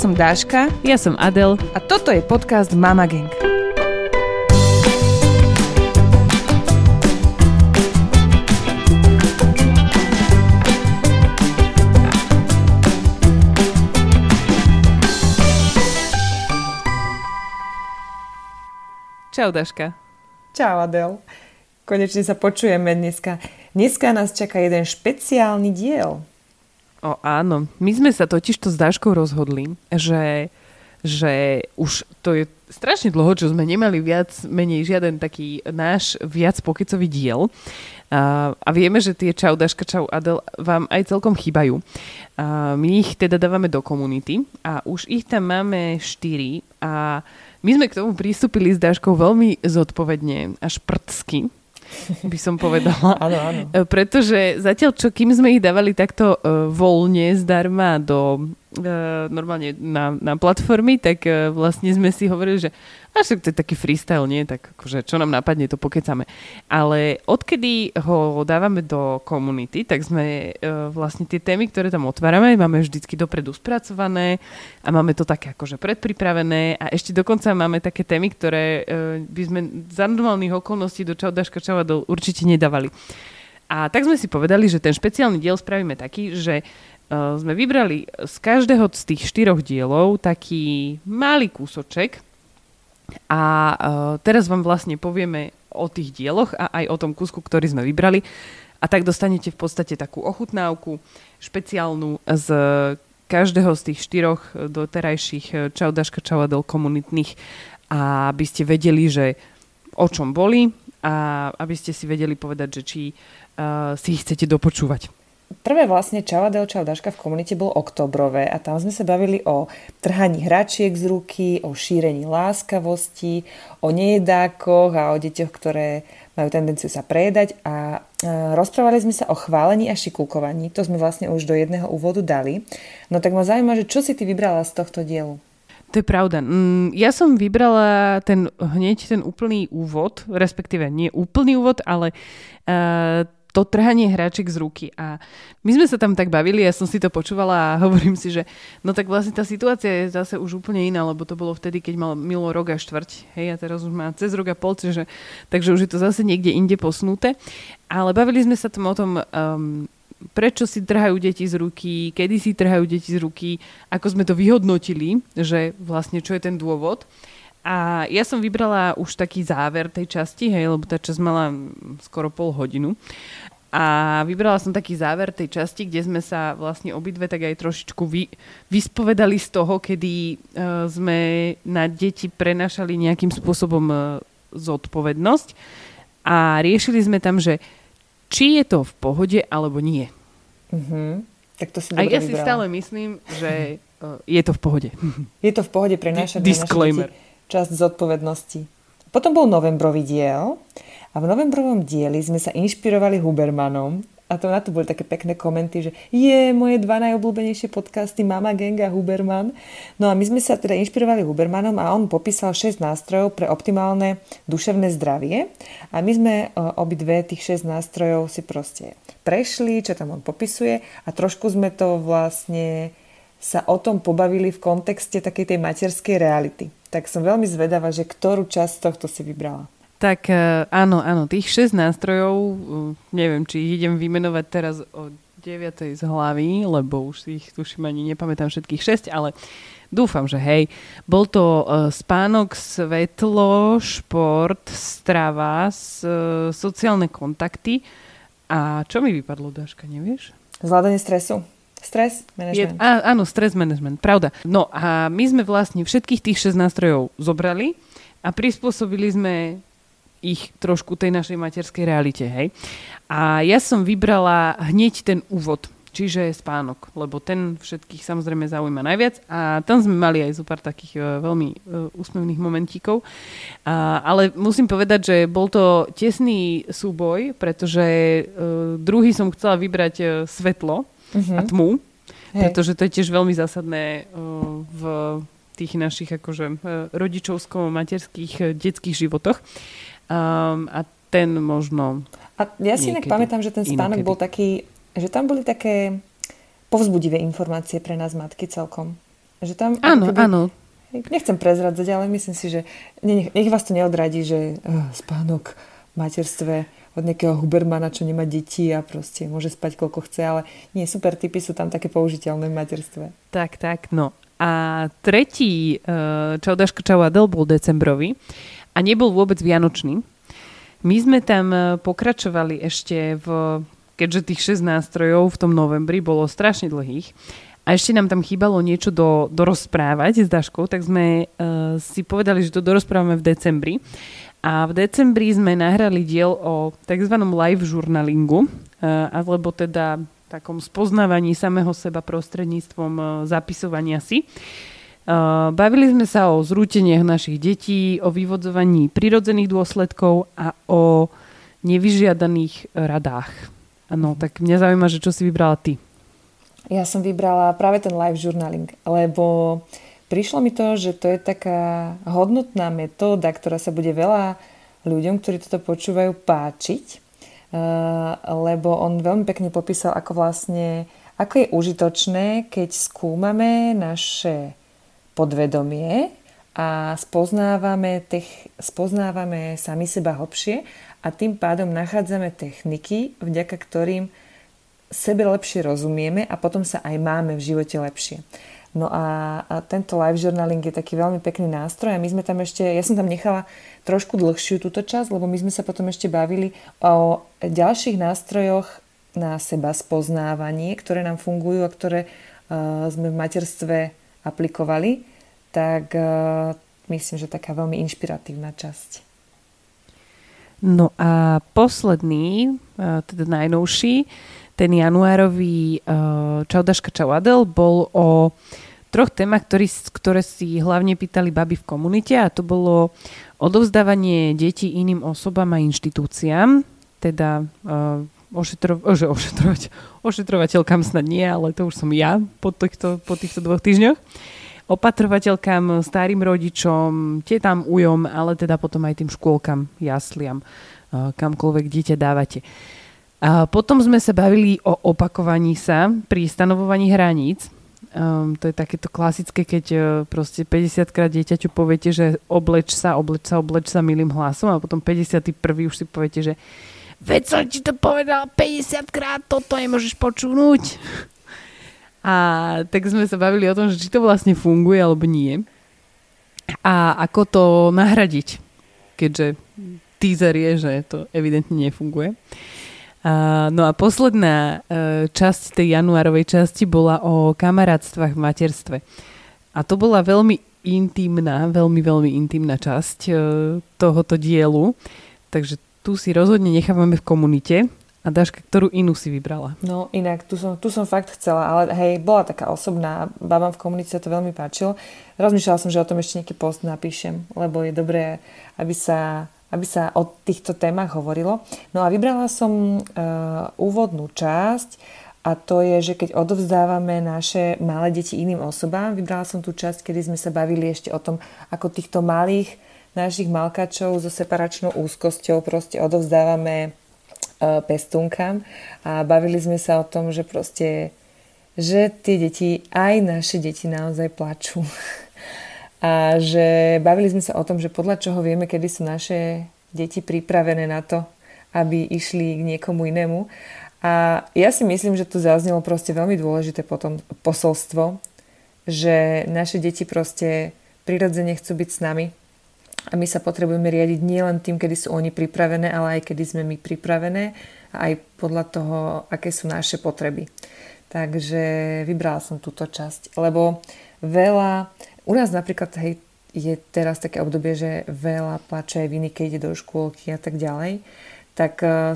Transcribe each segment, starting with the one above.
som Dáška. Ja som Adel. A toto je podcast Mama Gang. Čau, Dáška. Čau, Adel. Konečne sa počujeme dneska. Dneska nás čaká jeden špeciálny diel. Áno. My sme sa totižto s Dáškou rozhodli, že už to je strašne dlho, čo sme nemali viac menej žiaden taký náš viac pokecový diel. A vieme, že tie Čau Dáška, Čau Adel vám aj celkom chýbajú. My ich teda dávame do komunity a už ich tam máme 4 a my sme k tomu pristúpili s Dáškou veľmi zodpovedne, až prdsky, by som povedala. Áno. Pretože zatiaľ, kým sme ich dávali takto voľne, zdarma normálne na platformy, tak vlastne sme si hovorili, že však to je taký freestyle, nie? Tak akože čo nám napadne, to pokecame. Ale odkedy ho dávame do komunity, tak sme vlastne tie témy, ktoré tam otvárame, máme vždycky dopredu spracované a máme to také akože predpripravené a ešte dokonca máme také témy, ktoré by sme za normálnych okolností do Čau Dáška, Čau Adel určite nedávali. A tak sme si povedali, že ten špeciálny diel spravíme taký, že sme vybrali z každého z tých 4 dielov taký malý kúsoček a teraz vám vlastne povieme o tých dieloch a aj o tom kúsku, ktorý sme vybrali a tak dostanete v podstate takú ochutnávku špeciálnu z každého z tých 4 doterajších Čau Dáška, Čau Adel komunitných a aby ste vedeli, že o čom boli a aby ste si vedeli povedať, že či si ich chcete dopočúvať. Prvé vlastne Čau Adel, Čau Dáška v komunite bolo októbrové a tam sme sa bavili o trhaní hračiek z ruky, o šírení láskavosti, o nejedákoch a o deťoch, ktoré majú tendenciu sa prejedať a rozprávali sme sa o chválení a šikulkovaní. To sme vlastne už do jedného úvodu dali. No tak ma zaujíma, že čo si ty vybrala z tohto dielu? To je pravda. Ja som vybrala hneď ten úplný úvod, respektíve nie úplný úvod, ale to trhanie hráček z ruky. A my sme sa tam tak bavili, ja som si to počúvala a hovorím si, že no tak vlastne tá situácia je zase už úplne iná, lebo to bolo vtedy, keď mal Milo rok a štvrť. Hej, a teraz už má cez rok a pol, takže už je to zase niekde inde posunuté. Ale bavili sme sa tam o tom, prečo si trhajú deti z ruky, kedy si trhajú deti z ruky, ako sme to vyhodnotili, že vlastne čo je ten dôvod. A ja som vybrala už taký záver tej časti, hej, lebo tá časť mala skoro pol hodinu. A vybrala som taký záver tej časti, kde sme sa vlastne obidve tak aj trošičku vyspovedali z toho, kedy sme na deti prenašali nejakým spôsobom zodpovednosť. A riešili sme tam, že či je to v pohode, alebo nie. Tak to si dobre vybrala. A ja si stále myslím, že je to v pohode. Je to v pohode prenášať Disclaimer. Na naše deti časť zodpovednosti. Potom bol novembrový diel a v novembrovom dieli sme sa inšpirovali Hubermanom a na to boli také pekné komenty, že moje 2 najobľúbenejšie podcasty Mama Gang a Huberman. No a my sme sa teda inšpirovali Hubermanom a on popísal 6 nástrojov pre optimálne duševné zdravie a my sme obidve tých 6 nástrojov si proste prešli, čo tam on popisuje a trošku sme to vlastne sa o tom pobavili v kontexte takej tej materskej reality. Tak som veľmi zvedavá, že ktorú časť tohto si vybrala. Tak áno, tých 6 nástrojov, neviem, či ich idem vymenovať teraz o 9. z hlavy, lebo už si ich tuším ani nepamätám všetkých 6, ale dúfam, že hej. Bol to spánok, svetlo, šport, strava, sociálne kontakty a čo mi vypadlo, Dáška, nevieš? Zvládanie stresu. Stres management. Áno, stres management, pravda. No a my sme vlastne všetkých tých 6 nástrojov zobrali a prispôsobili sme ich trošku tej našej materskej realite, hej. A ja som vybrala hneď ten úvod, čiže spánok, lebo ten všetkých samozrejme zaujíma najviac a tam sme mali aj zo pár takých veľmi úsmevných momentíkov. Ale musím povedať, že bol to tesný súboj, pretože druhý som chcela vybrať svetlo, a tmu, pretože to je tiež veľmi zásadné v tých našich akože rodičovsko-materských detských životoch. A ten možno... A ja si inak pamätám, že ten spánok bol taký, že tam boli také povzbudivé informácie pre nás matky celkom. Že tam, áno. Nechcem prezradzať, ale myslím si, že nech vás to neodradí, že spánok v materstve od nejakého Hubermana, čo nemá deti a proste môže spať koľko chce, ale nie, super tipy sú tam také použiteľné v materstve. Tak, no. A tretí Čau Daška, čau Adel bol decembrový a nebol vôbec vianočný. My sme tam pokračovali ešte keďže tých 6 nástrojov v tom novembri bolo strašne dlhých a ešte nám tam chýbalo niečo dorozprávať s Daškou, tak sme si povedali, že to dorozprávame v decembri. A v decembri sme nahrali diel o tzv. Live žurnalingu, alebo teda takom spoznávaní samého seba prostredníctvom zapisovania si. Bavili sme sa o zrúteniach našich detí, o vyvodzovaní prirodzených dôsledkov a o nevyžiadaných radách. No, tak mňa zaujíma, že čo si vybrala ty. Ja som vybrala práve ten live journaling, lebo prišlo mi to, že to je taká hodnotná metóda, ktorá sa bude veľa ľuďom, ktorí toto počúvajú, páčiť, lebo on veľmi pekne popísal, ako je užitočné, keď skúmame naše podvedomie a spoznávame sami seba hlbšie a tým pádom nachádzame techniky, vďaka ktorým sebe lepšie rozumieme a potom sa aj máme v živote lepšie. No a tento live journaling je taký veľmi pekný nástroj a my sme tam ja som tam nechala trošku dlhšiu túto časť, lebo my sme sa potom ešte bavili o ďalších nástrojoch na seba spoznávanie, ktoré nám fungujú a ktoré sme v materstve aplikovali, tak myslím, že taká veľmi inšpiratívna časť. No a posledný, teda najnovší, ten januárový Čau Daška, čau Adel bol o 3 témach, ktoré si hlavne pýtali baby v komunite a to bolo odovzdávanie detí iným osobám a inštitúciám, teda ošetrovateľkám snad nie, ale to už som ja po týchto 2 týždňoch. Opatrovateľkám, starým rodičom, tetám, ujom, ale teda potom aj tým škôlkam, jasliam, kamkoľvek dieťa dávate. A potom sme sa bavili o opakovaní sa pri stanovovaní hraníc. To je takéto klasické, keď proste 50 krát dieťaťu poviete, že obleč sa milým hlasom a potom 51. už si poviete, že veď som ti to povedal 50 krát, toto nemôžeš počúnuť. A tak sme sa bavili o tom, že či to vlastne funguje alebo nie. A ako to nahradiť, keďže teaser je, že to evidentne nefunguje. No a posledná časť tej januárovej časti bola o kamarátstvách v materstve. A to bola veľmi intimná, veľmi intimná časť tohoto dielu. Takže tu si rozhodne nechávame v komunite. A Daška, ktorú inú si vybrala? No inak, tu som fakt chcela, ale hej, bola taká osobná. Babám v komunite sa to veľmi páčilo. Rozmýšľala som, že o tom ešte nejaký post napíšem, lebo je dobré, aby sa o týchto témach hovorilo. No a vybrala som úvodnú časť a to je, že keď odovzdávame naše malé deti iným osobám, vybrala som tú časť, kedy sme sa bavili ešte o tom, ako týchto malých našich malkačov so separačnou úzkosťou proste odovzdávame pestúnkam a bavili sme sa o tom, že proste, že tie deti, aj naše deti naozaj plačú. A že bavili sme sa o tom, že podľa čoho vieme, kedy sú naše deti pripravené na to, aby išli k niekomu inému. A ja si myslím, že tu zaznelo proste veľmi dôležité potom posolstvo, že naše deti proste prirodzene chcú byť s nami a my sa potrebujeme riadiť nielen tým, kedy sú oni pripravené, ale aj kedy sme my pripravené a aj podľa toho, aké sú naše potreby. Takže vybrala som túto časť, lebo u nás napríklad je teraz také obdobie, že veľa plače aj viny, keď ide do škôlky a tak ďalej. Tak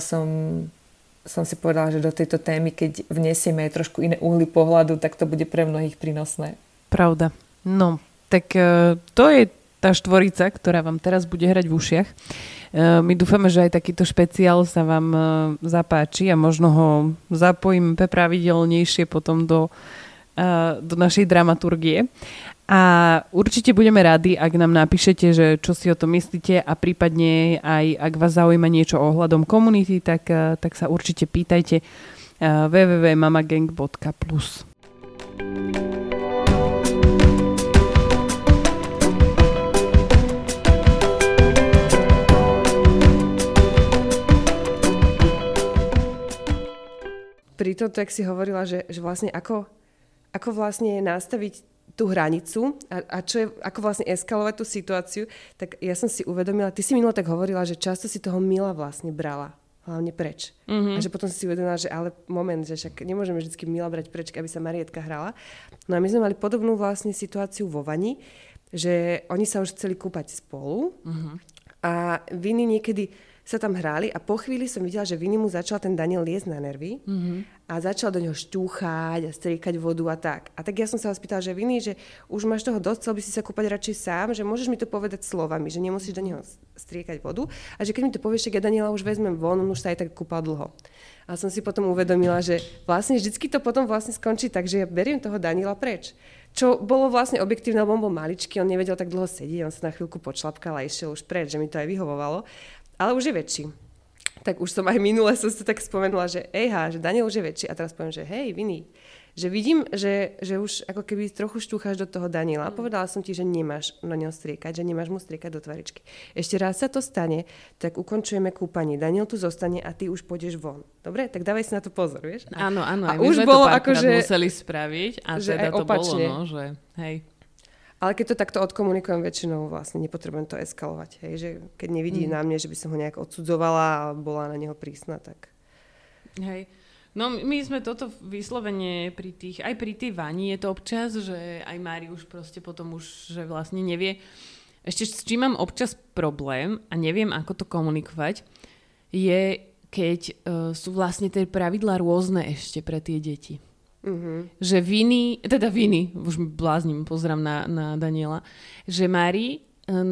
som si povedala, že do tejto témy, keď vnesieme aj trošku iné uhly pohľadu, tak to bude pre mnohých prínosné. Pravda. No, tak to je tá štvorica, ktorá vám teraz bude hrať v ušiach. My dúfame, že aj takýto špeciál sa vám zapáči a možno ho zapojíme pravidelnejšie potom do našej dramaturgie. A určite budeme radi, ak nám napíšete, že čo si o tom myslíte a prípadne aj ak vás zaujíma niečo ohľadom komunity, tak sa určite pýtajte www.mamagang.plus. pri tomto, jak si hovorila, že vlastne ako vlastne nastaviť tú hranicu a čo je, ako vlastne eskalovať tú situáciu, tak ja som si uvedomila, ty si minulo tak hovorila, že často si toho Mila vlastne brala hlavne preč. A že potom si uvedomila, že ale moment, že však nemôžeme vždy Mila brať preč, aby sa Marietka hrala. No a my sme mali podobnú vlastne situáciu vo vani, že oni sa už chceli kúpať spolu a Vini niekedy sa tam hrali a po chvíli som videla, že Vini mu začal ten Daniel liesť na nervy a začal do neho šťúchať a striekať vodu a tak. A tak ja som sa ho spýtala, že Vini, že už máš toho dosť, chcel by si sa kúpať radšej sám, že môžeš mi to povedať slovami, že nemusíš do neho striekať vodu a že keď mi to povieš, tak ja Daniela už vezmem von, on už sa aj tak kúpal dlho. A som si potom uvedomila, že vlastne vždycky to potom vlastne skončí tak, že ja beriem toho Daniela preč. Čo bolo vlastne objektívne, lebo on bol maličký, on nevedel tak dlho sedieť, on sa na chvíľku počlapkal a išiel už preč, že mi to aj vyhovovalo. Ale už je väčší. Tak už som aj minule som si tak spomenula, že že Daniel už je väčší. A teraz poviem, že hej, Vini, že vidím, že už ako keby trochu štúcháš do toho Daniela. Povedala som ti, že nemáš na ňo striekať, že nemáš mu striekať do tvaričky. Ešte raz sa to stane, tak ukončujeme kúpanie. Daniel tu zostane a ty už pôjdeš von. Dobre? Tak dávaj si na to pozor, vieš? Áno, a my už sme bolo to ako, že museli spraviť a že teda aj to opačne. bolo, no, že hej. Ale keď to takto odkomunikujem, väčšinou vlastne nepotrebujem to eskalovať. Hej? Že keď nevidí na mne, že by som ho nejak odsudzovala a bola na neho prísna, tak... Hej. No my sme toto vyslovene aj pri tej vani je to občas, že aj Mári už proste potom už, že vlastne nevie. Ešte s čím mám občas problém a neviem, ako to komunikovať, je, keď sú vlastne tie pravidlá rôzne ešte pre tie deti. Že Vini, už blázním, pozerám na Daniela, že Mári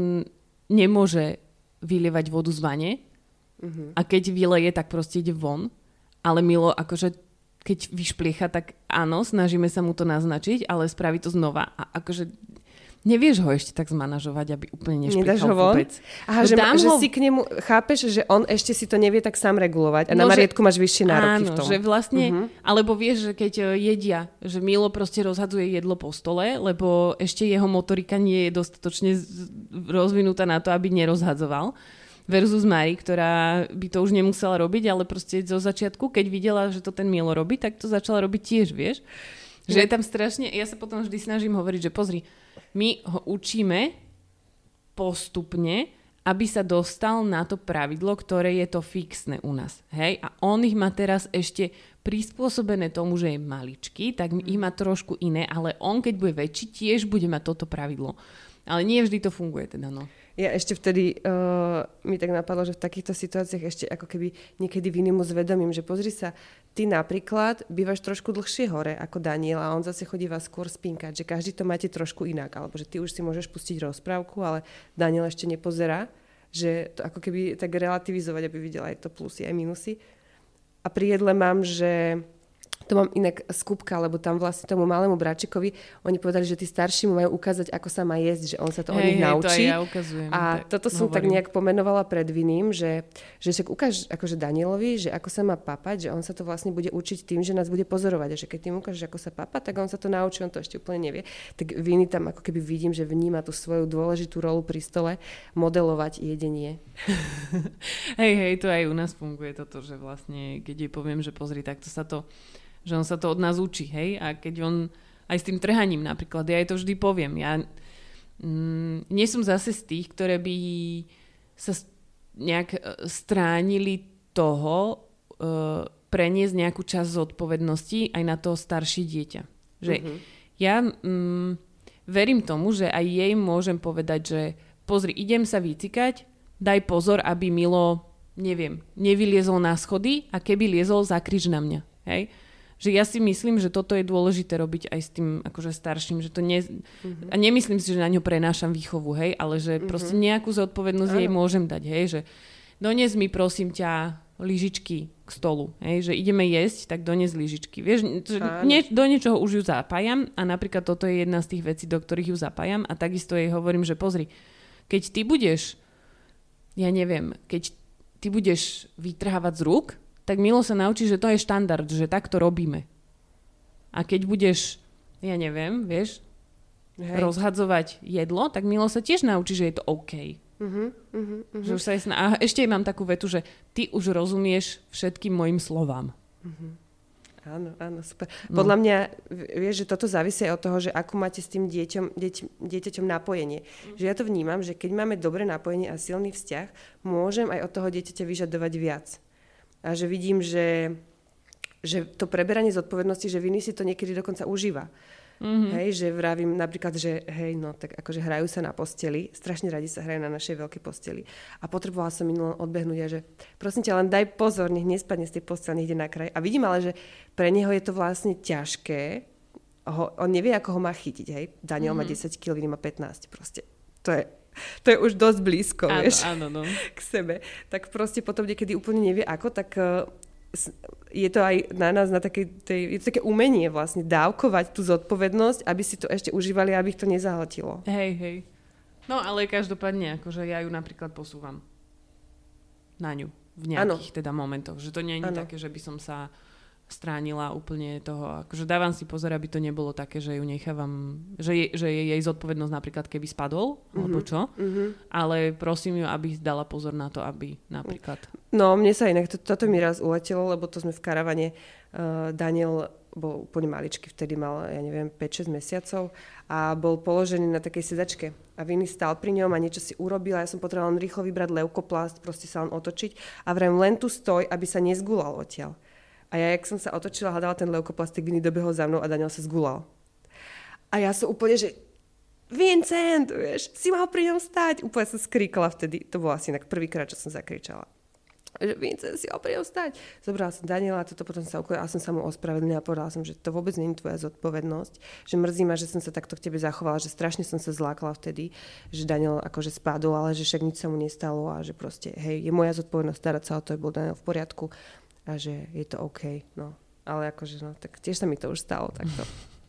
nemôže vylievať vodu z vane a keď vyleje, tak proste ide von. Ale Milo, akože keď vyšpliecha, tak áno, snažíme sa mu to naznačiť, ale spraví to znova. A akože nevieš ho ešte tak zmanažovať, aby úplne nešpliechal vôbec. Aha, že si k nemu, chápeš, že on ešte si to nevie tak sám regulovať a na Marietku máš vyššie nároky v tom. Áno, že vlastne, alebo vieš, že keď jedia, že Milo proste rozhadzuje jedlo po stole, lebo ešte jeho motorika nie je dostatočne rozvinutá na to, aby nerozhadzoval. Versus Mari, ktorá by to už nemusela robiť, ale proste zo začiatku, keď videla, že to ten Milo robí, tak to začala robiť tiež, vieš. Že je tam strašne, ja sa potom vždy snažím hovoriť, že pozri, my ho učíme postupne, aby sa dostal na to pravidlo, ktoré je to fixné u nás. Hej? A on ich má teraz ešte prispôsobené tomu, že je maličký, tak ich má trošku iné, ale on, keď bude väčší, tiež bude mať toto pravidlo. Ale nie vždy to funguje teda, no. Ja ešte vtedy mi tak napadlo, že v takýchto situáciách ešte ako keby niekedy Vinimu zvedomím, že pozri sa, ty napríklad bývaš trošku dlhšie hore ako Daniel a on zase chodíva skôr spínkať, že každý to máte trošku inak, alebo že ty už si môžeš pustiť rozprávku, ale Daniel ešte nepozerá, že to ako keby tak relativizovať, aby videla aj to plusy, aj minusy. A pri jedle mám, že to mám inak z Kupka, lebo tam vlastne tomu malému bráčikovi oni povedali, že tí starší mu majú ukázať, ako sa má jesť, že on sa to od nich naučí. To ja ukazujem, a toto som tak nejak pomenovala pred Vinim, že však ukáž akože Danielovi, že ako sa má papať, že on sa to vlastne bude učiť tým, že nás bude pozorovať. A že keď tým ukážeš, ako sa papať, tak on sa to naučí, on to ešte úplne nevie. Tak Vini tam ako keby vidím, že vníma tú svoju dôležitú rolu pri stole modelovať jedenie. Hej, to aj u nás funguje toto, že vlastne, keď jej poviem, že pozri, takto sa to, že on sa to od nás učí, hej, a keď on aj s tým trhaním napríklad, ja jej to vždy poviem, ja nie som zase z tých, ktoré by sa nejak stránili toho preniesť nejakú časť zodpovednosti aj na to staršie dieťa. Že ja verím tomu, že aj jej môžem povedať, že pozri, idem sa vycikať, daj pozor, aby Milo, neviem, nevyliezol na schody a keby liezol, zakrič na mňa, hej. Že ja si myslím, že toto je dôležité robiť aj s tým akože starším, že to a nemyslím si, že na ňo prenášam výchovu, hej, ale že proste nejakú zodpovednosť jej môžem dať, hej, že dones mi prosím ťa lyžičky k stolu, hej, že ideme jesť, tak dones lyžičky. Vieš, do niečoho už ju zapájam a napríklad toto je jedna z tých vecí, do ktorých ju zapájam a takisto jej hovorím, že pozri, keď ty budeš, ja neviem, keď ty budeš vytrhávať z rúk, tak Milo sa naučí, že to je štandard, že takto robíme. A keď budeš, ja neviem, vieš, rozhadzovať jedlo, tak Milo sa tiež naučí, že je to OK. Že už sa a ešte mám takú vetu, že ty už rozumieš všetkým mojim slovám. Áno, super. Podľa mňa, vieš, že toto závisí od toho, že ako máte s tým dieťaťom napojenie. Že ja to vnímam, že keď máme dobré napojenie a silný vzťah, môžem aj od toho dieťaťa vyžadovať viac. A že vidím, že to preberanie zodpovednosti, že viny si to niekedy dokonca užíva. Hej, že vravím napríklad, že hej, no tak akože hrajú sa na posteli, strašne radi sa hrajú na našej veľkej posteli. A potrebovala som minulo odbehnúť a že prosím ťa, len daj pozor, nech nespadne z tej postele, nech ide na kraj. A vidím ale, že pre neho je to vlastne ťažké, on nevie, ako ho má chytiť, hej. Daniel má 10 kg, má 15, proste. To je už dosť blízko, vieš, k sebe. Tak proste potom niekedy úplne nevie ako, tak je to aj na nás, je to také umenie vlastne dávkovať tú zodpovednosť, aby si to ešte užívali, aby ich to nezahltilo. Hej. No ale každopádne, akože ja ju napríklad posúvam na ňu v nejakých teda momentoch. Že to nie je také, že by som sa stránila úplne toho. Akože dávam si pozor, aby to nebolo také, že ju nechávam, že je jej zodpovednosť napríklad, keby spadol, alebo čo. Ale prosím ju, aby dala pozor na to, aby napríklad... No, mne sa inak, toto mi raz uletelo, lebo to sme v karavane, Daniel bol úplne maličký, vtedy mal, ja neviem, 5-6 mesiacov a bol položený na takej sedačke a Vinny stál pri ňom a niečo si urobil a ja som potrebovala len rýchlo vybrať leukoplast, proste sa len otočiť a vrem len tu stoj, aby sa nezgulal odtiaľ. A ja, jak som sa otočila, hľadala ten leukoplastik, Vinny dobehol za mnou a Daniel sa zgulal. A ja som úplne, že Vincent, vieš, si mal pri ňom stáť. Úplne som skríkala vtedy, to bolo asi inak prvýkrát, čo som zakričala. Že Vincent, si mal pri ňom stáť. Zobrala som Daniela a toto potom sa ukladala a som sa mu ospravedlnila a povedala som, že to vôbec nie je tvoja zodpovednosť, že mrzí ma, že som sa takto k tebe zachovala, že strašne som sa zlákala vtedy, že Daniel akože spadol, ale že však nič sa mu nestalo a že proste, hej, je moja zodpovednosť starať sa o to, bol Daniel v poriadku. A že je to OK, no. Ale akože, no, tak tiež sa mi to už stalo takto.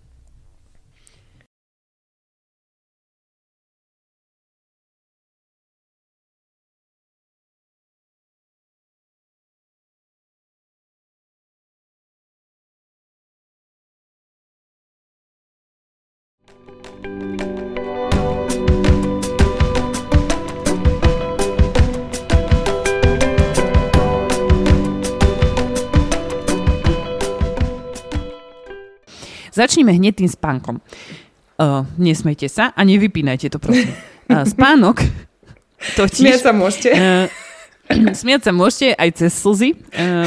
Začneme hneď tým spánkom. Nesmejte sa a nevypínajte to, prosím. Spánok totiž... Smiať sa môžete. Smiať sa môžete aj cez slzy.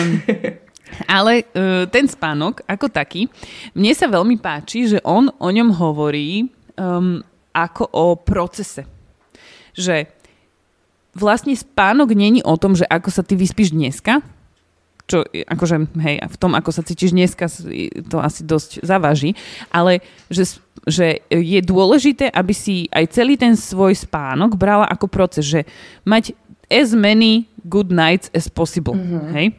Ale ten spánok ako taký, mne sa veľmi páči, že on o ňom hovorí ako o procese. Že vlastne spánok není o tom, že ako sa ty vyspíš dneska, čo akože, hej, v tom, ako sa cítiš dneska, to asi dosť zaváži, ale že je dôležité, aby si aj celý ten svoj spánok brala ako proces, že mať as many good nights as possible, hej?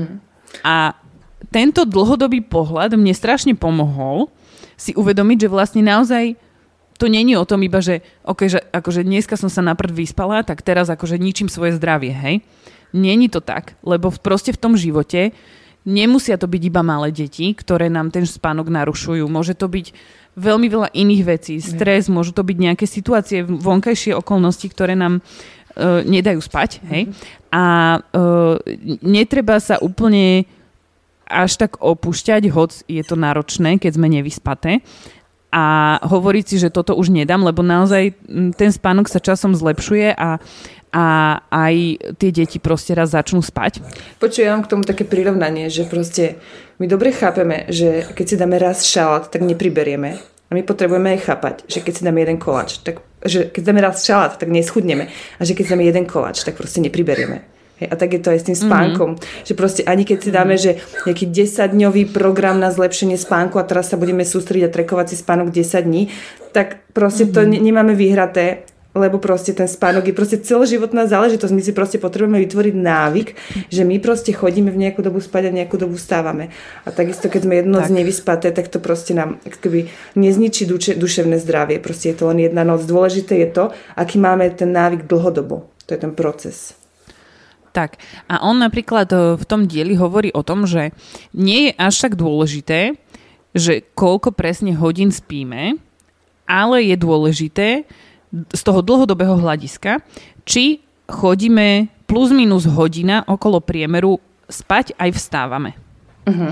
A tento dlhodobý pohľad mne strašne pomohol si uvedomiť, že vlastne naozaj to není o tom iba, že, okay, že akože dneska som sa naprd vyspala, tak teraz akože ničím svoje zdravie, hej? Není to tak, lebo proste v tom živote nemusia to byť iba malé deti, ktoré nám ten spánok narušujú. Môže to byť veľmi veľa iných vecí. Stres, môžu to byť nejaké situácie, vonkajšie okolnosti, ktoré nám nedajú spať. Hej? A netreba sa úplne až tak opúšťať, hoc je to náročné, keď sme nevyspaté. A hovoriť si, že toto už nedám, lebo naozaj ten spánok sa časom zlepšuje a aj tie deti proste raz začnú spať. Ja mám k tomu také prirovnanie, že proste my dobre chápeme, že keď si dáme raz šalát, tak nepriberieme. A my potrebujeme aj chápať, že keď si dáme jeden koláč, tak, že keď dáme raz šalát, tak neschudneme. A že keď si dáme jeden koláč, tak proste nepriberieme. A tak je to aj s tým spánkom. Že proste ani keď si dáme, že nejaký 10-dňový program na zlepšenie spánku a teraz sa budeme sústrediť a trekovať si spánok 10 dní, tak proste to nemáme vyhraté, lebo proste ten spánok je proste celoživotná záležitosť. My si proste potrebujeme vytvoriť návyk, že my proste chodíme v nejakú dobu spať a v nejakú dobu vstávame. A takisto, keď sme jednu noc nevyspaté, tak to proste nám akoby nezničí duševné zdravie. Proste je to len jedna noc. Dôležité je to, aký máme ten návyk dlhodobo. To je ten proces. Tak. A on napríklad v tom dieli hovorí o tom, že nie je až tak dôležité, že koľko presne hodín spíme, ale je dôležité z toho dlhodobého hľadiska, či chodíme plus minus hodina okolo priemeru spať aj vstávame.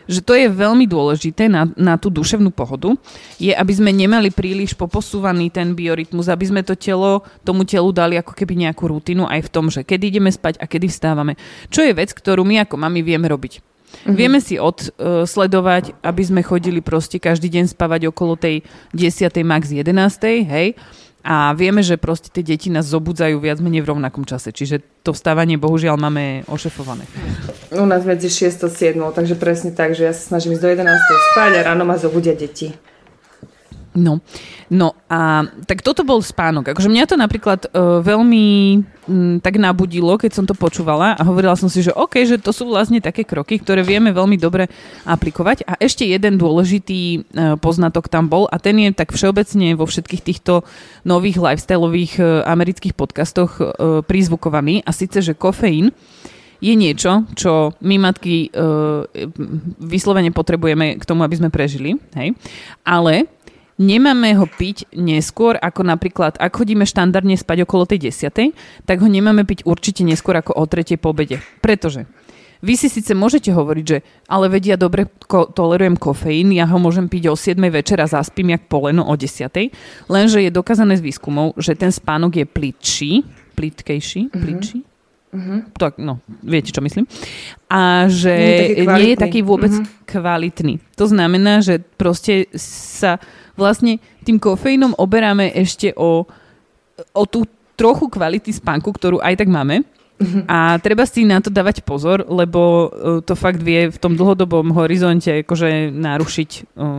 že to je veľmi dôležité na tú duševnú pohodu, je, aby sme nemali príliš poposúvaný ten biorytmus, aby sme tomu telu dali ako keby nejakú rutinu aj v tom, že kedy ideme spať a kedy vstávame. Čo je vec, ktorú my ako mami vieme robiť. Vieme si odsledovať, aby sme chodili proste každý deň spávať okolo tej 10. max 11. hej? A vieme, že proste tie deti nás zobudzajú viac menej v rovnakom čase. Čiže to vstávanie bohužiaľ máme ošefované. U nás medzi 6 a 7, takže presne tak, že ja sa snažím ísť do 11. spať a ráno ma zobudia deti. No a tak toto bol spánok. Akože mňa to napríklad veľmi tak nabudilo, keď som to počúvala a hovorila som si, že OK, že to sú vlastne také kroky, ktoré vieme veľmi dobre aplikovať. A ešte jeden dôležitý poznatok tam bol a ten je tak všeobecne vo všetkých týchto nových lifestyleových amerických podcastoch prizvukovaný a síce, že kofeín je niečo, čo my matky vyslovene potrebujeme k tomu, aby sme prežili. Hej? Ale nemáme ho piť neskôr, ako napríklad, ak chodíme štandardne spať okolo tej 10, tak ho nemáme piť určite neskôr ako o 3 po obede. Pretože vy si síce môžete hovoriť, že ale vedia, dobre tolerujem kofeín, ja ho môžem piť o 7 večera a zaspím jak poleno o 10, lenže je dokázané z výskumov, že ten spánok je plitkejší. Tak, no, viete, čo myslím. A že nie je taký vôbec kvalitný. To znamená, že proste sa vlastne tým kofeínom oberáme ešte o tú trochu kvality spánku, ktorú aj tak máme. A treba si na to dávať pozor, lebo to fakt vie v tom dlhodobom horizonte akože narušiť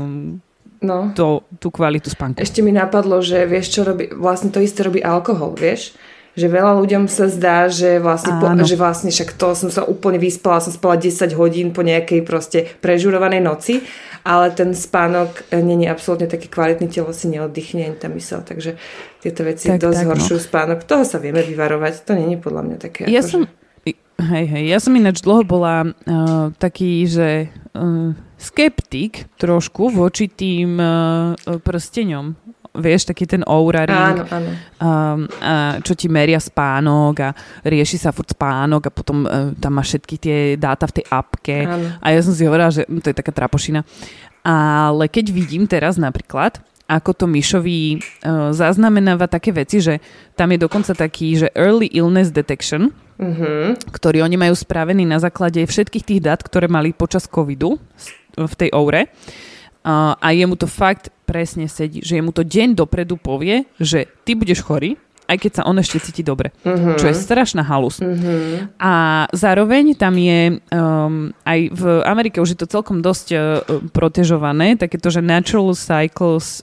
tú kvalitu spánku. Ešte mi napadlo, že vieš, čo robí, vlastne to isté robí alkohol, vieš? Že veľa ľuďom sa zdá, že vlastne však to som sa úplne vyspala, som spala 10 hodín po nejakej proste prežurovanej noci, ale ten spánok nie je absolútne taký kvalitný, telo si neoddychne ani tá myseľ, takže tieto veci dosť zhoršujú spánok. Toho sa vieme vyvarovať, to nie je podľa mňa také. Ja som ináč dlho bola taký, že skeptik trošku voči tým prsteňom. Vieš, taký ten Oura Ring, áno. Čo ti meria spánok a rieši sa furt spánok a potom tam máš všetky tie dáta v tej appke. Áno. A ja som si hovorila, že to je taká trapošina. Ale keď vidím teraz napríklad, ako to Mišovi zaznamenáva také veci, že tam je dokonca taký, že Early Illness Detection, ktorý oni majú spravený na základe všetkých tých dát, ktoré mali počas covidu v tej Oure. A jemu to fakt presne sedí, že jemu to deň dopredu povie, že ty budeš chorý, aj keď sa on ešte cíti dobre. Čo je strašná halus. A zároveň tam je aj v Amerike už je to celkom dosť protežované, takéto, že natural cycles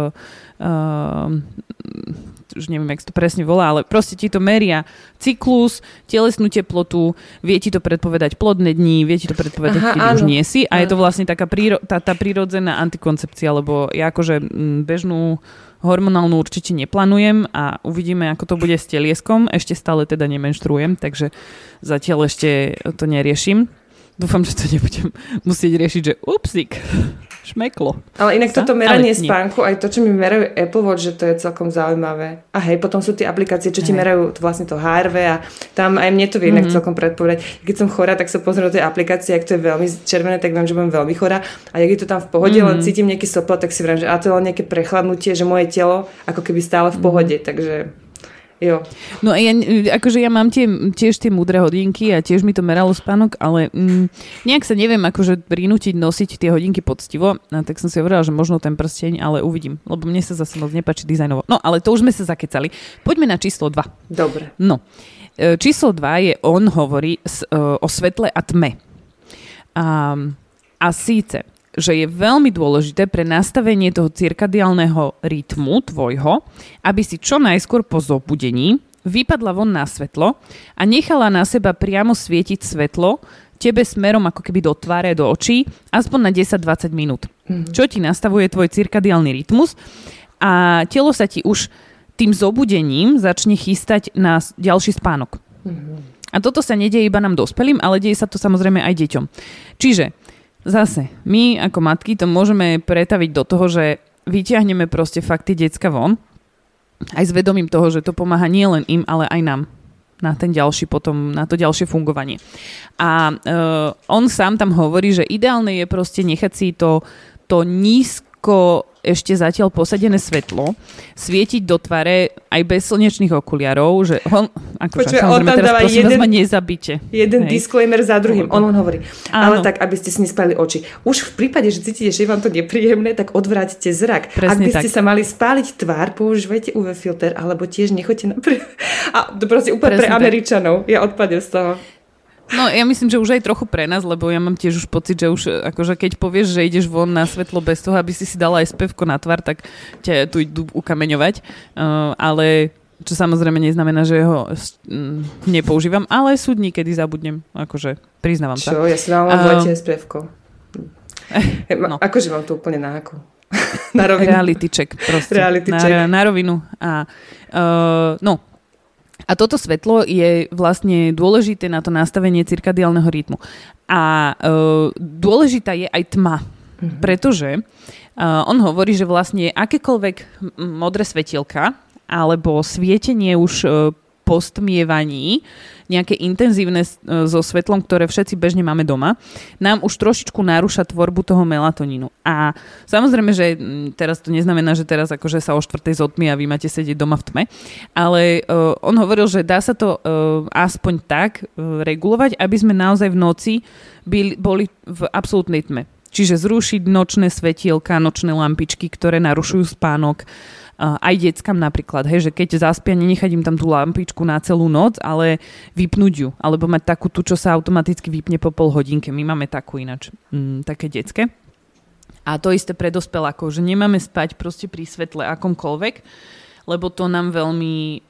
už neviem, jak to presne volá, ale proste ti to meria cyklus, telesnú teplotu, vie ti to predpovedať plodné dni, vie ti to predpovedať, keď už nie si. A je to vlastne taká tá prírodzená antikoncepcia, lebo ja akože bežnú hormonálnu určite neplánujem a uvidíme, ako to bude s telieskom. Ešte stále teda nemenštruujem, takže zatiaľ ešte to neriešim. Dúfam, že to nebudem musieť riešiť, že upsík, šmeklo. Ale inak toto meranie spánku, aj to, čo mi merajú Apple Watch, že to je celkom zaujímavé. A hej, potom sú tie aplikácie, čo ti merajú vlastne to HRV a tam aj mne to vie inak celkom predpovedať. Keď som chorá, tak sa pozriem do tej aplikácie, ak to je veľmi červené, tak viem, že budem veľmi chorá. A ak je to tam v pohode, len cítim nejaký sopel, tak si vrám, že to je len nejaké prechladnutie, že moje telo ako keby stále v pohode, takže jo. No a ja mám tiež tie múdre hodinky a tiež mi to meralo spánok, ale nejak sa neviem akože prinútiť nosiť tie hodinky poctivo, a tak som si hovorila, že možno ten prsteň, ale uvidím, lebo mne sa zase moc nepáči dizajnovo. No, ale to už sme sa zakecali. Poďme na číslo 2. Dobre. No, číslo 2 je, on hovorí o svetle a tme. A síce, že je veľmi dôležité pre nastavenie toho cirkadiálneho rytmu tvojho, aby si čo najskôr po zobudení vypadla von na svetlo a nechala na seba priamo svietiť svetlo tebe smerom ako keby do tváre, do očí, aspoň na 10-20 minút. Čo ti nastavuje tvoj cirkadiálny rytmus a telo sa ti už tým zobudením začne chystať na ďalší spánok. A toto sa nedieje iba nám dospelým, ale deje sa to samozrejme aj deťom. Čiže zase, my ako matky to môžeme pretaviť do toho, že vyťahneme proste fakt tie decka von, aj s vedomím toho, že to pomáha nielen im, ale aj nám. na ten ďalší potom, na to ďalšie fungovanie. A on sám tam hovorí, že ideálne je proste nechať si to nízko ešte zatiaľ posadené svetlo svietiť do tvare aj bez slnečných okuliarov, že on tam teraz prosím vás ma nezabite. Jeden disclaimer za druhým. On hovorí, ale tak, aby ste si nespálili oči. Už v prípade, že cítite, že je vám to nepríjemné, tak odvrátite zrak. Presne. Ak by ste sa mali spáliť tvár, používajte UV filter, alebo tiež nechoďte a to proste úplne pre Američanov. Ja odpadnem z toho. No ja myslím, že už aj trochu pre nás, lebo ja mám tiež už pocit, že už akože keď povieš, že ideš von na svetlo bez toho, aby si dala SPF-ko na tvár, tak ťa tu idú ukameňovať. Ale čo samozrejme neznamená, že ho nepoužívam, ale sú dní, kedy zabudnem. Akože priznávam sa. Čo? Ja si mám v lete SPF-ko. No. Akože mám to úplne na ako. Na rovinu. Reality check proste. Reality check. Na rovinu. A toto svetlo je vlastne dôležité na to nastavenie cirkadiálneho rytmu. A dôležitá je aj tma, pretože on hovorí, že vlastne akékoľvek modré svetielka alebo svietenie už po stmievaní, nejaké intenzívne so svetlom, ktoré všetci bežne máme doma, nám už trošičku narúša tvorbu toho melatonínu. A samozrejme, že teraz to neznamená, že teraz akože sa o 4:00 zotmie a vy máte sedieť doma v tme, ale on hovoril, že dá sa to aspoň tak regulovať, aby sme naozaj v noci boli v absolútnej tme. Čiže zrušiť nočné svetielka, nočné lampičky, ktoré narušujú spánok. Aj deckám napríklad, hej, že keď zaspia, nenechať im tam tú lampičku na celú noc, ale vypnúť ju, alebo mať takú tú, čo sa automaticky vypne po pol hodinke. My máme takú ináč, také detské. A to isté pre dospelákov, že nemáme spať proste pri svetle akomkoľvek, lebo to nám veľmi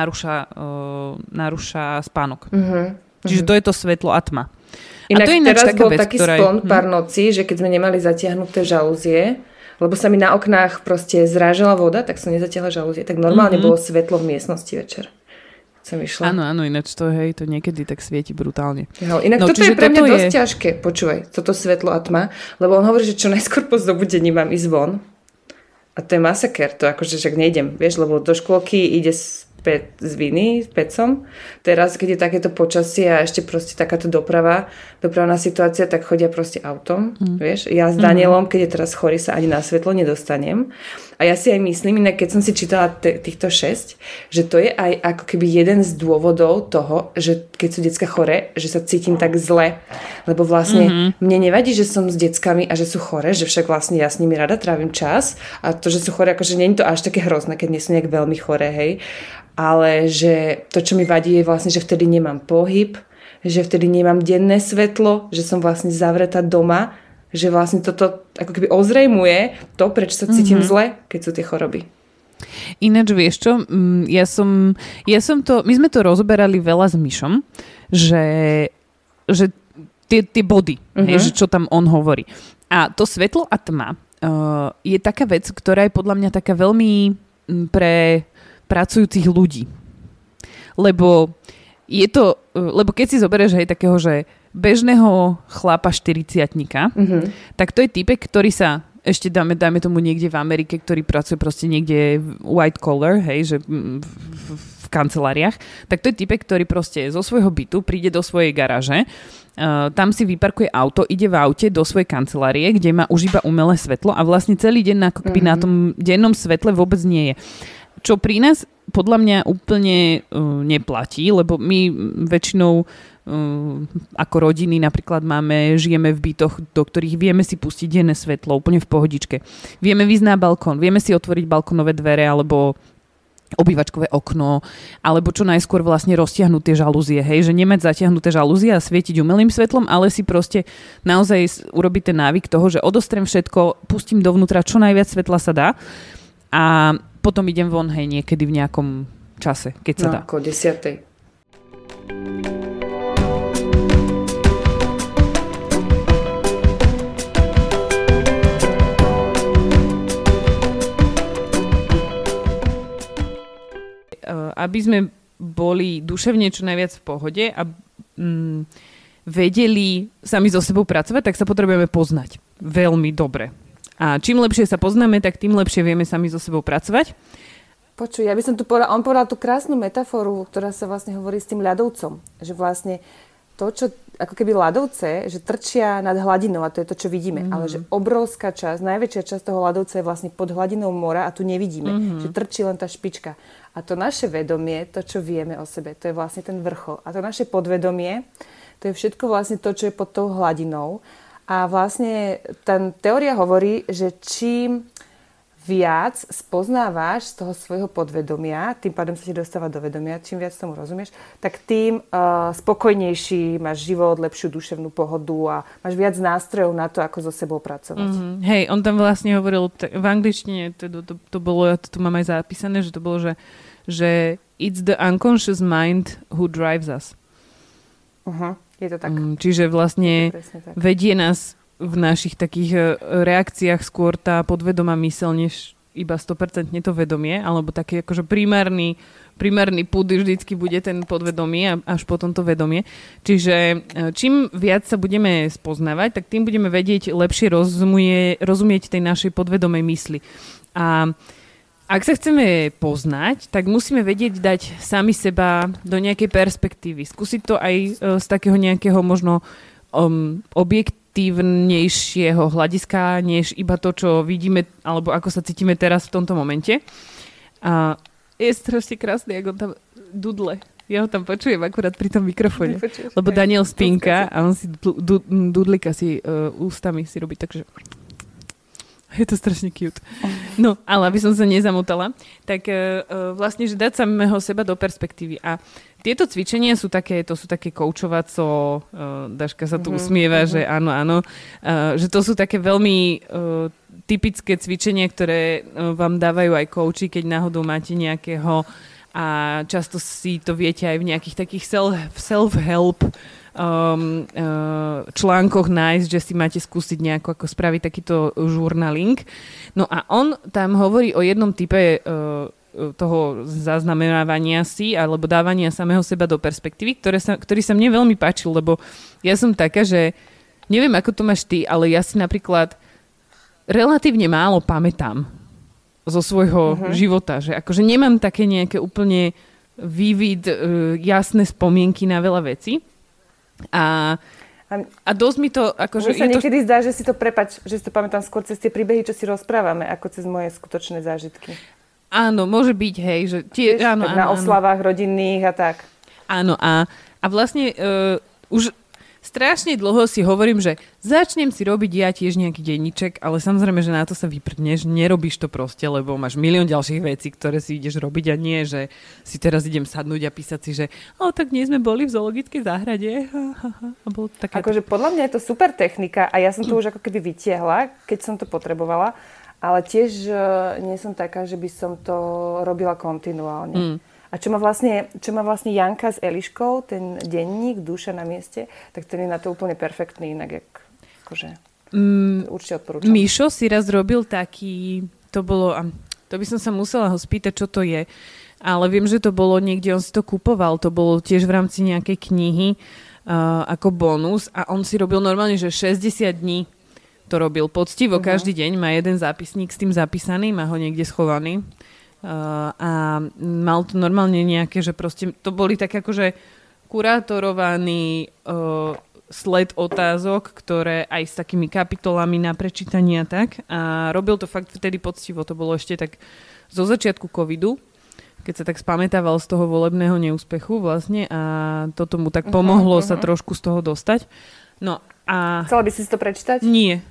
narúša spánok. Čiže to je to svetlo a tma. Inak a to je teraz bol taký sklon pár nocí, že keď sme nemali zatiahnuté žalúzie, lebo sa mi na oknách proste zrážala voda, tak som nezatiahla žalúzie. Tak normálne bolo svetlo v miestnosti večer. Áno, ináč to, hej, to niekedy tak svieti brutálne. Inak toto je pre mňa dosť ťažké. Počúvaj, toto svetlo a tma, lebo on hovorí, že čo najskôr po zobudení mám ísť von. A to je masaker, to akože však nejdem, vieš, lebo do škôlky ide z viny, s pecom. Teraz, keď je takéto počasie a ešte proste takáto dopravná situácia, tak chodia proste autom, vieš. Ja s Danielom, keď je teraz chorý, sa ani na svetlo nedostanem. A ja si aj myslím, inak keď som si čítala týchto 6, že to je aj ako keby jeden z dôvodov toho, že keď sú decka choré, že sa cítim tak zle. Lebo vlastne mne nevadí, že som s deckami a že sú choré, že však vlastne ja s nimi rada trávim čas a to, že sú choré, akože nie je to až také hrozné, keď nie sú nejak veľmi choré, hej. Ale že to, čo mi vadí, je vlastne, že vtedy nemám pohyb, že vtedy nemám denné svetlo, že som vlastne zavretá doma, že vlastne toto ako keby ozrejmuje to, prečo sa cítim zle, keď sú tie choroby. Ináč vieš čo, ja som to, my sme to rozoberali veľa s Mišom, že tie body, že čo tam on hovorí. A to svetlo a tma je taká vec, ktorá je podľa mňa taká veľmi pre pracujúcich ľudí. Lebo keď si zoberieš aj takého, že bežného chlapa 40-tníka, tak to je typek, ktorý sa ešte dajme tomu niekde v Amerike, ktorý pracuje proste niekde white collar, hej, že v kanceláriách, tak to je typek, ktorý proste zo svojho bytu príde do svojej garáže, tam si vyparkuje auto, ide v aute do svojej kancelárie, kde má už iba umelé svetlo a vlastne celý deň ako keby na tom dennom svetle vôbec nie je. Čo pri nás podľa mňa úplne neplatí, lebo my väčšinou ako rodiny napríklad žijeme v bytoch, do ktorých vieme si pustiť denné svetlo úplne v pohodičke. Vieme vyjsť na balkón, vieme si otvoriť balkónové dvere alebo obývačkové okno, alebo čo najskôr vlastne roztiahnuť tie žalúzie, hej, že nemať zatiahnuté žalúzie a svietiť umelým svetlom, ale si proste naozaj urobiť ten návyk toho, že odostrem všetko, pustím dovnútra čo najviac svetla sa dá a potom idem von, hej, niekedy v nejakom čase, keď sa dá. Ako 10:00. Aby sme boli duševne čo najviac v pohode a vedeli sami so sebou pracovať, tak sa potrebujeme poznať veľmi dobre. A čím lepšie sa poznáme, tak tým lepšie vieme sami so sebou pracovať. Počuj, ja by som tu povedala, on povedal tú krásnu metaforu, ktorá sa vlastne hovorí s tým ľadovcom, že vlastne to, čo ako keby ľadovce, že trčia nad hladinou a to je to, čo vidíme, ale že obrovská časť, najväčšia časť toho ľadovca je vlastne pod hladinou mora a tu nevidíme, že trčí len tá špička. A to naše vedomie, to, čo vieme o sebe, to je vlastne ten vrchol. A to naše podvedomie, to je všetko vlastne to, čo je pod tou hladinou. A vlastne tá teória hovorí, že čím viac spoznávaš z toho svojho podvedomia, tým pádom sa ti dostáva do vedomia, čím viac tomu rozumieš, tak tým spokojnejší máš život, lepšiu duševnú pohodu a máš viac nástrojov na to, ako so sebou pracovať. Hej, on tam vlastne hovoril, v angličtine to bolo, ja to tu mám aj zapísané, že to bolo, že it's the unconscious mind who drives us. Je to tak. Čiže vlastne vedie nás v našich takých reakciách skôr tá podvedomá myseľ, než iba 100% to vedomie, alebo taký akože primárny púd vždycky bude ten podvedomie a až potom to vedomie. Čiže čím viac sa budeme spoznávať, tak tým budeme vedieť lepšie rozumieť tej našej podvedomej mysli. A ak sa chceme poznať, tak musíme vedieť dať sami seba do nejakej perspektívy. Skúsiť to aj z takého nejakého možno objektívnejšieho hľadiska, než iba to, čo vidíme, alebo ako sa cítime teraz v tomto momente. A je strašne krásny, ako on tam dudle. Ja ho tam počujem akurát pri tom mikrofóne. Lebo Daniel spinka a on si dudlika si ústami si robí, takže je to strašne cute. No, ale aby som sa nezamotala, tak vlastne, že dať samého seba do perspektívy. A tieto cvičenia sú také koučovaco, Daška sa tu usmieva, že áno, že to sú také veľmi typické cvičenia, ktoré vám dávajú aj kouči, keď náhodou máte nejakého a často si to viete aj v nejakých takých self-help článkoch nájsť, že si máte skúsiť nejako ako spraviť takýto journaling. No a on tam hovorí o jednom type toho zaznamenávania si alebo dávania samého seba do perspektívy, ktorý sa mne veľmi páčil, lebo ja som taká, že neviem, ako to máš ty, ale ja si napríklad relatívne málo pamätám zo svojho života, že akože nemám také nejaké úplne jasné spomienky na veľa vecí. A dosť mi to akože... Mne sa niekedy zdá, že si to že si to pamätám skôr cez tie príbehy, čo si rozprávame, ako cez moje skutočné zážitky. Áno, môže byť, hej. Že áno, na oslavách rodinných a tak. Áno, a vlastne už strašne dlho si hovorím, že začnem si robiť ja tiež nejaký denníček, ale samozrejme, že na to sa vyprdneš, nerobíš to proste, lebo máš milión ďalších vecí, ktoré si ideš robiť a nie, že si teraz idem sadnúť a písať si, že tak nie sme boli v zoologickej záhrade. A bolo také... Akože podľa mňa je to super technika a ja som to už ako keby vytiahla, keď som to potrebovala, ale tiež nie som taká, že by som to robila kontinuálne. A čo má vlastne Janka s Eliškou, ten denník Duša na mieste, tak ten je na to úplne perfektný, inak akože určite odporúčam. Mišo si raz robil taký, to by som sa musela ho spýtať, čo to je, ale viem, že to bolo niekde, on si to kupoval, to bolo tiež v rámci nejakej knihy ako bonus a on si robil normálne, že 60 dní to robil poctivo, každý deň má jeden zápisník s tým zapísaný, má ho niekde schovaný. A mal to normálne nejaké, že proste to boli tak akože kurátorovaný sled otázok, ktoré aj s takými kapitolami na prečítanie a tak. A robil to fakt vtedy poctivo. To bolo ešte tak zo začiatku covidu, keď sa tak spamätával z toho volebného neúspechu vlastne a toto mu tak pomohlo sa trošku z toho dostať. No a... Chcela by si to prečítať? Nie.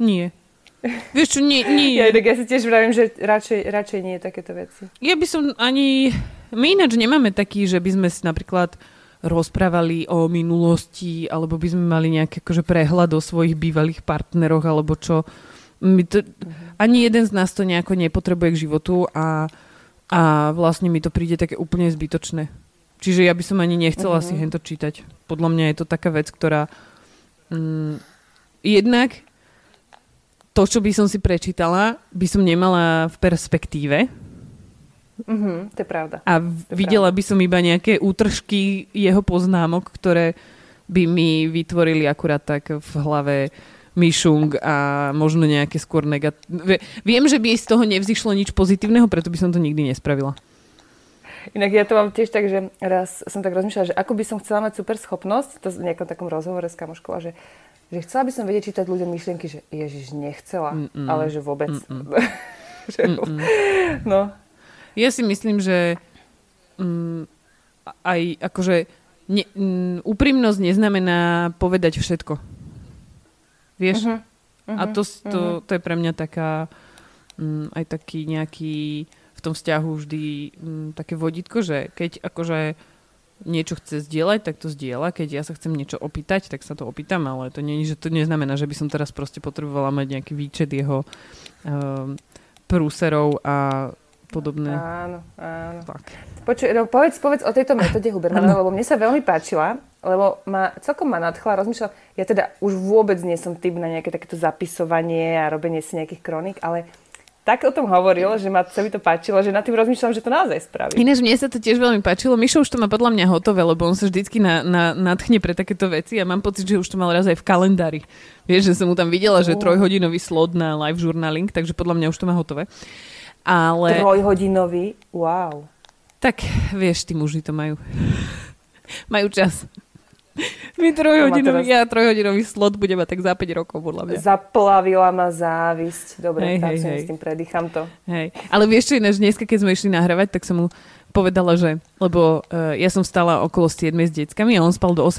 Vieš čo, nie. Ja si tiež vravím, že radšej nie takéto veci. Ja by som my ináč nemáme taký, že by sme si napríklad rozprávali o minulosti, alebo by sme mali nejaký akože prehľad o svojich bývalých partneroch, alebo čo. Ani jeden z nás to nejako nepotrebuje k životu a vlastne mi to príde také úplne zbytočné. Čiže ja by som ani nechcela si hento čítať. Podľa mňa je to taká vec, ktorá jednak to, čo by som si prečítala, by som nemala v perspektíve. To je pravda. A videla by som iba nejaké útržky jeho poznámok, ktoré by mi vytvorili akurát tak v hlave myšung a možno nejaké skôr negatívne. Viem, že by z toho nevzýšlo nič pozitívneho, preto by som to nikdy nespravila. Inak ja to mám tiež tak, že raz som tak rozmýšľala, že ako by som chcela mať super schopnosť, to v nejakom takom rozhovore s kamoškou, že chcela by som vedieť čítať ľuďom myšlienky, že Ježiš, nechcela, ale že vôbec. No. Ja si myslím, že aj akože úprimnosť neznamená povedať všetko. Vieš? A to je pre mňa taká aj taký nejaký v tom vzťahu vždy také vodítko, že keď akože niečo chce zdieľať, tak to zdieľa. Keď ja sa chcem niečo opýtať, tak sa to opýtam, ale to neznamená, že by som teraz proste potrebovala mať nejaký výčet jeho prúserov a podobné. Áno. Tak. Povedz o tejto metóde Hubermana, lebo mne sa veľmi páčila, lebo celkom ma nadchla, rozmýšľam, ja teda už vôbec nie som typ na nejaké takéto zapisovanie a robenie si nejakých kroník, ale tak o tom hovoril, že sa mi to páčilo, že nad tým rozmýšľam, že to naozaj spraví. Ináč mne sa to tiež veľmi páčilo. Mišo už to má podľa mňa hotové, lebo on sa vždycky nadchne pre takéto veci a mám pocit, že už to mal raz aj v kalendári. Vieš, že som mu tam videla, že 3-hodinový slot na live journaling, takže podľa mňa už to má hotové. Ale 3-hodinový? Wow. Tak, vieš, tí muži to majú. Majú čas. My 3-hodinový slot budeme tak za 5 rokov, podľa mňa. Zaplavila ma závisť. Dobre, tak som s tým predýcham to. Hej. Ale vieš čo ináč, dneska, keď sme išli nahrávať, tak som mu povedala, že, lebo ja som vstala okolo 7 s deckami a on spal do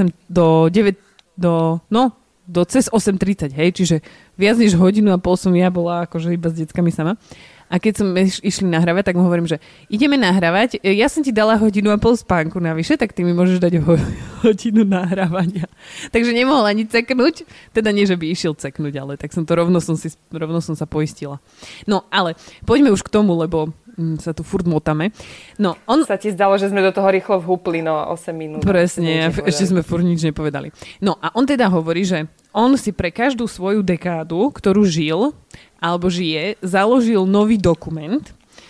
cez 8:30, hej, čiže viac než hodinu a pol som ja bola akože iba s deckami sama. A keď som išli nahrávať, tak mu hovorím, že ideme nahrávať, ja som ti dala 1,5 hodinu spánku navyše, tak ty mi môžeš dať hodinu nahrávania. Takže nemohol ani ceknúť, teda nie, že by išiel ceknúť, ale tak som to rovno som sa poistila. No, ale poďme už k tomu, lebo sa tu furt motame. No, sa ti zdalo, že sme do toho rýchlo vhúpli, 8 minút. Presne, ešte sme furt nič nepovedali. No a on teda hovorí, že on si pre každú svoju dekádu, ktorú žil, alebo žije, založil nový dokument,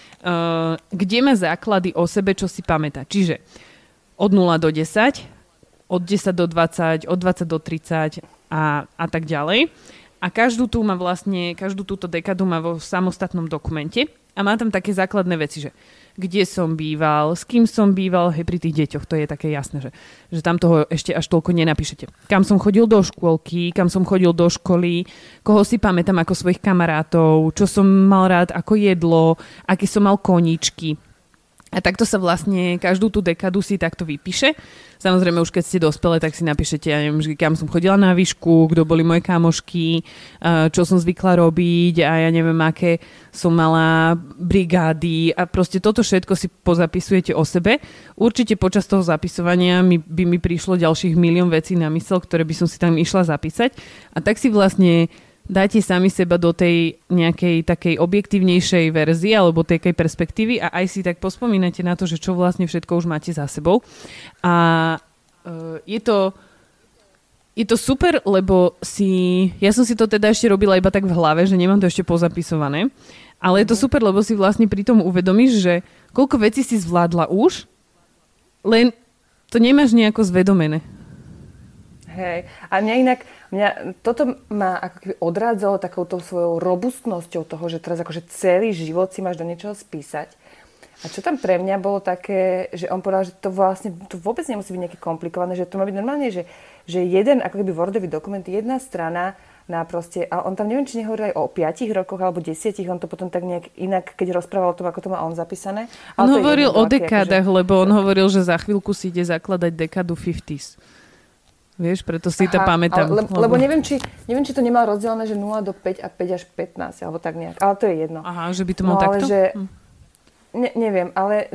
kde má základy o sebe, čo si pamätá. Čiže od 0 do 10, od 10 do 20, od 20 do 30 a tak ďalej. A každú túto dekádu má vo samostatnom dokumente a má tam také základné veci, že kde som býval, s kým som býval, hej, pri tých deťoch, to je také jasné, že tam toho ešte až toľko nenapíšete. Kam som chodil do škôlky, kam som chodil do školy, koho si pamätám ako svojich kamarátov, čo som mal rád ako jedlo, aké som mal koníčky. A takto sa vlastne každú tú dekádu si takto vypíše. Samozrejme, už keď ste dospelé, tak si napíšete, ja neviem, kam som chodila na výšku, kto boli moje kamošky, čo som zvykla robiť a ja neviem, aké som mala brigády a proste toto všetko si pozapisujete o sebe. Určite počas toho zapisovania by mi prišlo ďalších milión vecí na mysel, ktoré by som si tam išla zapísať. A tak si vlastne dáte sami seba do tej nejakej takej objektívnejšej verzie alebo tej perspektívy a aj si tak pospomínate na to, že čo vlastne všetko už máte za sebou. A je to super, lebo ja som si to teda ešte robila iba tak v hlave, že nemám to ešte pozapisované, ale je to super, lebo si vlastne pri tom uvedomíš, že koľko vecí si zvládla už, len to nemáš nejako zvedomené. Hej. A mňa toto ma ako keby odrádzalo takouto svojou robustnosťou toho, že teraz akože celý život si máš do niečoho spísať. A čo tam pre mňa bolo také, že on povedal, že to vlastne to vôbec nemusí byť nejaké komplikované, že to má byť normálne, že jeden ako keby wordový dokument, jedna strana na proste, a on tam neviem, či nehovoril aj o 5 rokoch alebo 10, on to potom tak nejak inak, keď rozprával o tom, ako to má on zapísané. On hovoril o dekádach, lebo on hovoril, že za chvíľku si ide zakladať dekádu 50s. Vieš, preto si to pamätám. Lebo neviem, či to nemal rozdelené, že 0 do 5 a 5 až 15, alebo tak nejak. Ale to je jedno. Aha, že by to mal takto? Že, neviem, ale...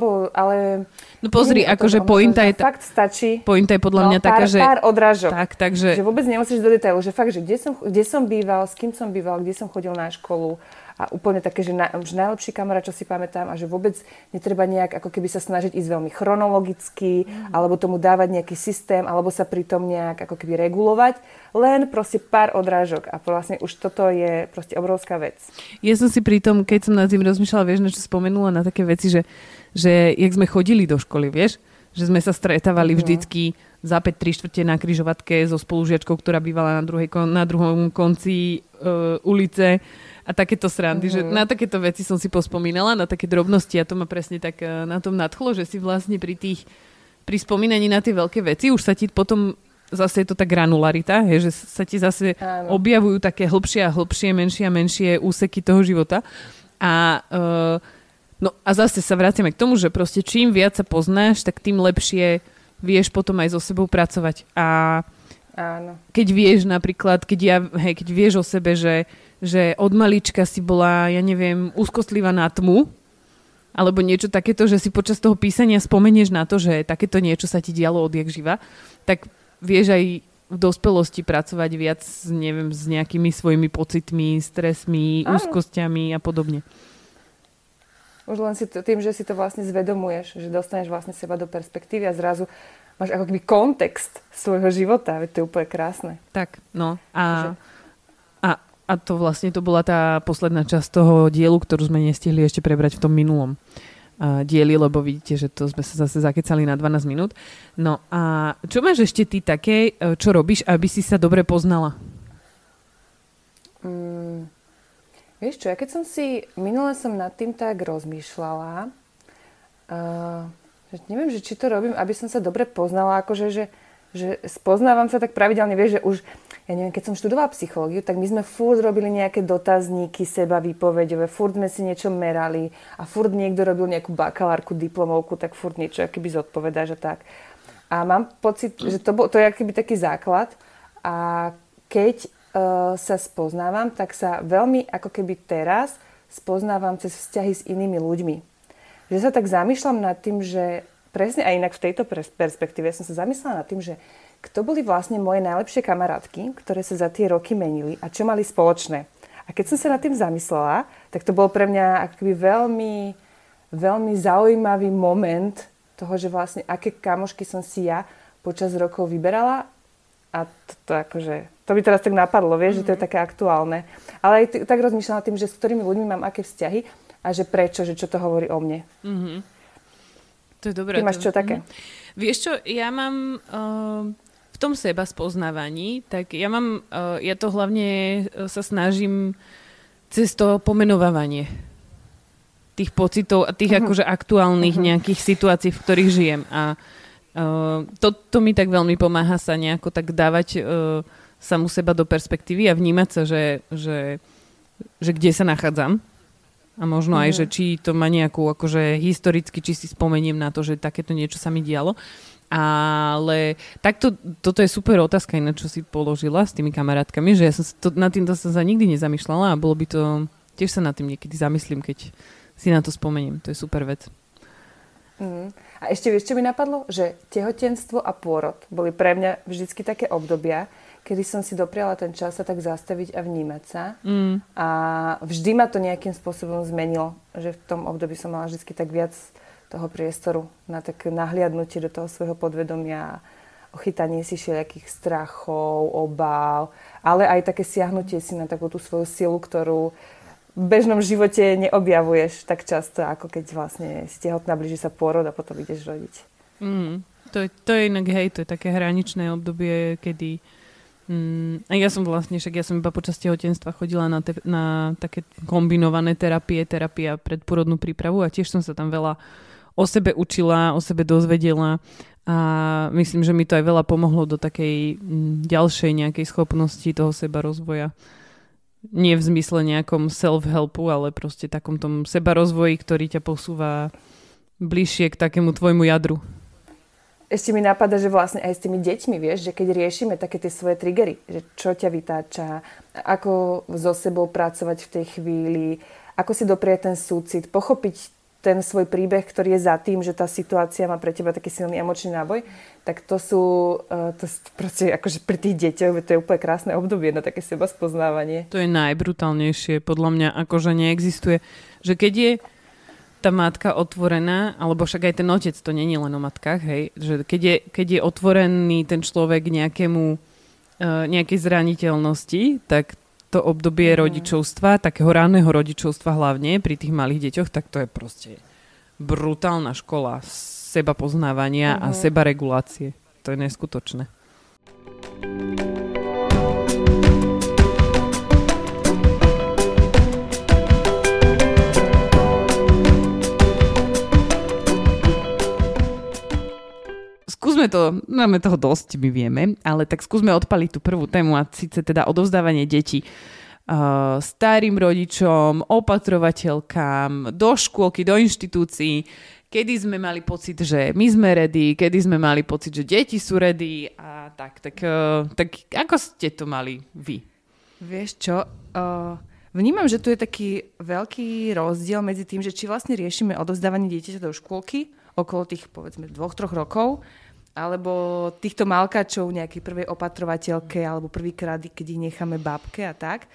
No pozri, akože pointa je... Fakt stačí... Pointa je podľa mňa taká, že... Pár odrážok. Takže... Že vôbec nemusíš do detailu, že fakt, že kde som býval, s kým som býval, kde som chodil na školu. A úplne také, že najlepší kamarát, čo si pamätám a že vôbec netreba nejak ako keby sa snažiť ísť veľmi chronologicky alebo tomu dávať nejaký systém alebo sa pri tom nejak ako keby regulovať. Len proste pár odrážok a vlastne už toto je proste obrovská vec. Ja som si pri tom, keď som nad tým rozmýšľala, vieš, na čo spomenula, na také veci, že jak sme chodili do školy, vieš? Že sme sa stretávali vždycky zápäť 3/4 na križovatke so spolužiačkou, ktorá bývala na druhom konci ulice a takéto srandy, že na takéto veci som si pospomínala, na také drobnosti a to ma presne tak na tom nadchlo, že si vlastne pri spomínaní na tie veľké veci už sa ti potom zase je to tá granularita, že sa ti zase objavujú také hlbšie a hlbšie, menšie a menšie úseky toho života a a zase sa vraciame k tomu, že proste čím viac sa poznáš, tak tým lepšie vieš potom aj so sebou pracovať. A keď vieš napríklad, keď vieš o sebe, že od malička si bola, ja neviem, úzkostlivá na tmu, alebo niečo takéto, že si počas toho písania spomenieš na to, že takéto niečo sa ti dialo odjak živa, tak vieš aj v dospelosti pracovať viac, neviem, s nejakými svojimi pocitmi, stresmi, úzkosťami a podobne. Už len tým, že si to vlastne zvedomuješ, že dostaneš vlastne seba do perspektívy a zrazu máš ako keby kontext svojho života. Veď to je úplne krásne. Tak, no. A to vlastne to bola tá posledná časť toho dielu, ktorú sme nestihli ešte prebrať v tom minulom dieli, lebo vidíte, že to sme sa zase zakecali na 12 minút. No a čo máš ešte ty také, čo robíš, aby si sa dobre poznala? Vieš čo, ja keď minule som nad tým tak rozmýšľala, že neviem, že či to robím, aby som sa dobre poznala, akože, že spoznávam sa tak pravidelne, vieš, že už, ja neviem, keď som študovala psychológiu, tak my sme furt robili nejaké dotazníky seba výpovedové, furt sme si niečo merali a furt niekto robil nejakú bakalárku, diplomovku, tak furt niečo akýby zodpovedáš a tak. A mám pocit, že to je akýby taký základ a keď sa spoznávam, tak sa veľmi ako keby teraz spoznávam cez vzťahy s inými ľuďmi. Že sa tak zamýšľam nad tým, že presne aj inak v tejto perspektíve som sa zamyslela nad tým, že kto boli vlastne moje najlepšie kamarátky, ktoré sa za tie roky menili a čo mali spoločné. A keď som sa nad tým zamyslela, tak to bol pre mňa akoby veľmi, veľmi zaujímavý moment toho, že vlastne aké kamošky som si ja počas rokov vyberala. A to akože, to by teraz tak napadlo, vieš, že to je také aktuálne. Ale aj tak rozmýšľam nad tým, že s ktorými ľuďmi mám aké vzťahy a že prečo, že čo to hovorí o mne. Mm-hmm. To je dobré. Ty máš čo také? Vieš čo, ja mám v tom seba spoznávaní, tak ja to hlavne sa snažím cez to pomenovávanie tých pocitov a tých akože aktuálnych nejakých situácií, v ktorých žijem. A to mi tak veľmi pomáha sa nejako tak dávať samu seba do perspektívy a vnímať sa, že kde sa nachádzam a možno aj, že či to má nejakú akože historicky, či si spomeniem na to, že takéto niečo sa mi dialo. Ale toto je super otázka, na čo si položila s tými kamarátkami, že ja som nad týmto sa nikdy nezamýšľala a bolo by to, tiež sa nad tým niekedy zamyslím, keď si na to spomeniem. To je super vec. A ešte vieš, čo mi napadlo? Že tehotenstvo a pôrod boli pre mňa vždycky také obdobia, kedy som si dopriala ten čas sa tak zastaviť a vnímať sa. A vždy ma to nejakým spôsobom zmenilo. Že v tom období som mala vždycky tak viac toho priestoru na také nahliadnutie do toho svojho podvedomia, ochytanie si všelijakých strachov, obáv, ale aj také siahnutie si na takú tú svoju silu, ktorú v bežnom živote neobjavuješ tak často, ako keď vlastne si tehotná, blíži sa pôrod a potom ideš rodiť. To je inak, hej, to je také hraničné obdobie, kedy a ja som iba počas tehotenstva chodila na také kombinované terapia predpôrodnú prípravu a tiež som sa tam veľa o sebe učila, o sebe dozvedela a myslím, že mi to aj veľa pomohlo do takej ďalšej nejakej schopnosti toho seba rozvoja. Nie v zmysle nejakom self-helpu, ale proste takom tom sebarozvoji, ktorý ťa posúva bližšie k takému tvojmu jadru. Ešte mi napadá, že vlastne aj s tými deťmi, vieš, že keď riešime také tie svoje triggery, že čo ťa vytáča, ako so sebou pracovať v tej chvíli, ako si doprieť ten súcit, pochopiť ten svoj príbeh, ktorý je za tým, že tá situácia má pre teba taký silný emočný náboj, tak to proste akože pri tých deťoch, to je úplne krásne obdobie na také seba spoznávanie. To je najbrutálnejšie, podľa mňa, akože neexistuje, že keď je tá matka otvorená, alebo však aj ten otec, to nie je len o matkách, hej, že keď je otvorený ten človek nejakej zraniteľnosti, tak to obdobie rodičovstva, takého ranného rodičovstva hlavne pri tých malých deťoch, tak to je proste brutálna škola seba poznávania a seba regulácie. to je neskutočné. Skúsme to, máme toho dosť, my vieme, ale tak skúsme odpaliť tú prvú tému a síce teda odovzdávanie detí starým rodičom, opatrovateľkám, do škôlky, do inštitúcií, kedy sme mali pocit, že my sme ready, kedy sme mali pocit, že deti sú ready a tak ako ste to mali vy? Vieš čo, vnímam, že tu je taký veľký rozdiel medzi tým, že či vlastne riešime odovzdávanie dieťaťa do škôlky okolo tých, povedzme, 2-3 rokov, alebo týchto malkačov nejakej prvej opatrovateľke alebo prvýkrát, keď ich necháme babke a tak.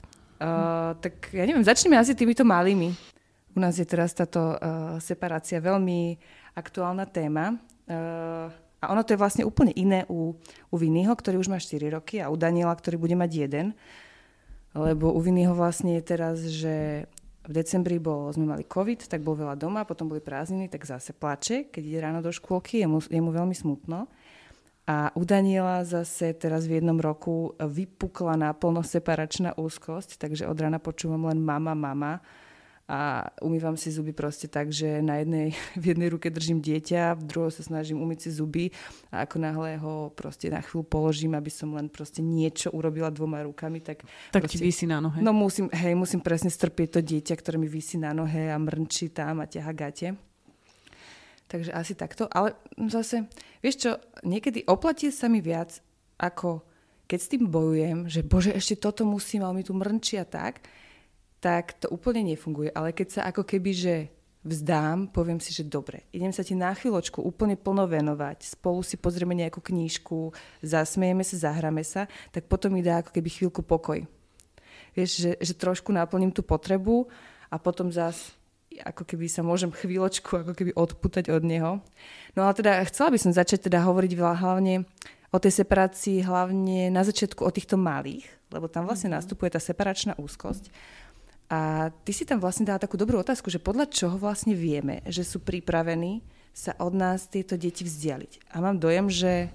Tak ja neviem, začneme asi týmito malými. U nás je teraz táto separácia veľmi aktuálna téma. A ono to je vlastne úplne iné u Vinnyho, ktorý už má 4 roky a u Daniela, ktorý bude mať 1. Lebo u Vinnyho vlastne je teraz, že v decembri sme mali COVID, tak bol veľa doma, potom boli prázdniny, tak zase plače, keď ide ráno do škôlky, je mu veľmi smutno. A u Daniela zase teraz v 1 roku vypukla naplno separačná úzkosť, takže od rána počúvam len mama a umývam si zuby proste tak, že v jednej ruke držím dieťa, v druhou sa snažím umyť si zuby a ako náhle ho proste na chvíľu položím, aby som len proste niečo urobila 2 rukami, tak proste, ti visí na nohe. No musím presne strpieť to dieťa, ktoré mi visí na nohe a mrnčí tam a ťaha gate. Takže asi takto, ale zase, vieš čo, niekedy oplatí sa mi viac, ako keď s tým bojujem, že bože, ešte toto musím, ale mi tu mrnčí a tak to úplne nefunguje. Ale keď sa ako keby, že vzdám, poviem si, že dobre, idem sa ti na chvíľočku úplne plno venovať, spolu si pozrieme nejakú knížku, zasmejeme sa, zahráme sa, tak potom mi dá ako keby chvíľku pokoj. Vieš, že trošku naplním tú potrebu a potom zase ako keby sa môžem chvíľočku ako keby odpútať od neho. No ale teda chcela by som začať teda hovoriť hlavne o tej separácii, hlavne na začiatku o týchto malých, lebo tam vlastne nastupuje tá separačná úzkosť. A ty si tam vlastne dala takú dobrú otázku, že podľa čoho vlastne vieme, že sú pripravení sa od nás tieto deti vzdialiť. A mám dojem,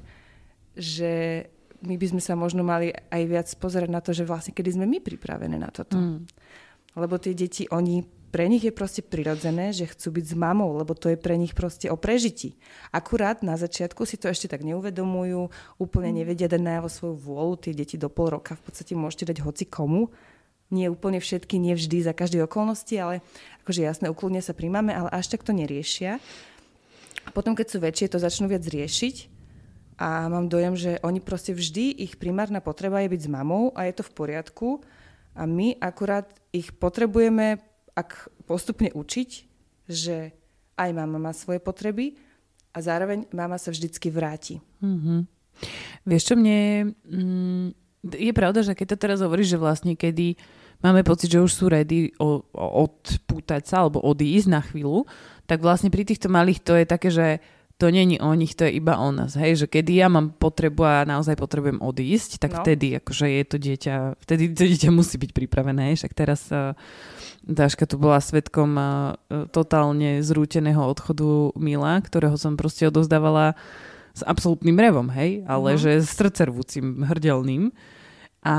že my by sme sa možno mali aj viac pozerať na to, že vlastne kedy sme my pripravené na toto. Lebo tie deti, pre nich je proste prirodzené, že chcú byť s mamou, lebo to je pre nich proste o prežití. Akurát na začiatku si to ešte tak neuvedomujú, úplne nevedia dať najavo svoju vôľu, tie deti do 0,5 roka v podstate môžete dať hoci komu. Nie úplne všetky, nie vždy, za každej okolnosti, ale akože jasné, ukludne sa príjmame, ale až tak to neriešia. A potom, keď sú väčšie, to začnú viac riešiť a mám dojem, že oni proste vždy, ich primárna potreba je byť s mamou a je to v poriadku a my akurát ich potrebujeme postupne učiť, že aj mama má svoje potreby a zároveň mama sa vždycky vráti. Mm-hmm. Vieš čo, mne je pravda, že keď to teraz hovoríš, že vlastne kedy máme pocit, že už sú ready odpútať sa alebo odísť na chvíľu, tak vlastne pri týchto malých to je také, že to není o nich, to je iba o nás. Hej? Že kedy ja mám potrebu a naozaj potrebujem odísť, tak vtedy akože je to dieťa, vtedy to dieťa musí byť pripravené. Však teraz Dáška tu bola svedkom totálne zrúteného odchodu Mila, ktorého som proste odovzdávala s absolútnym revom, hej? Ale že srdcervúcim, hrdelným. A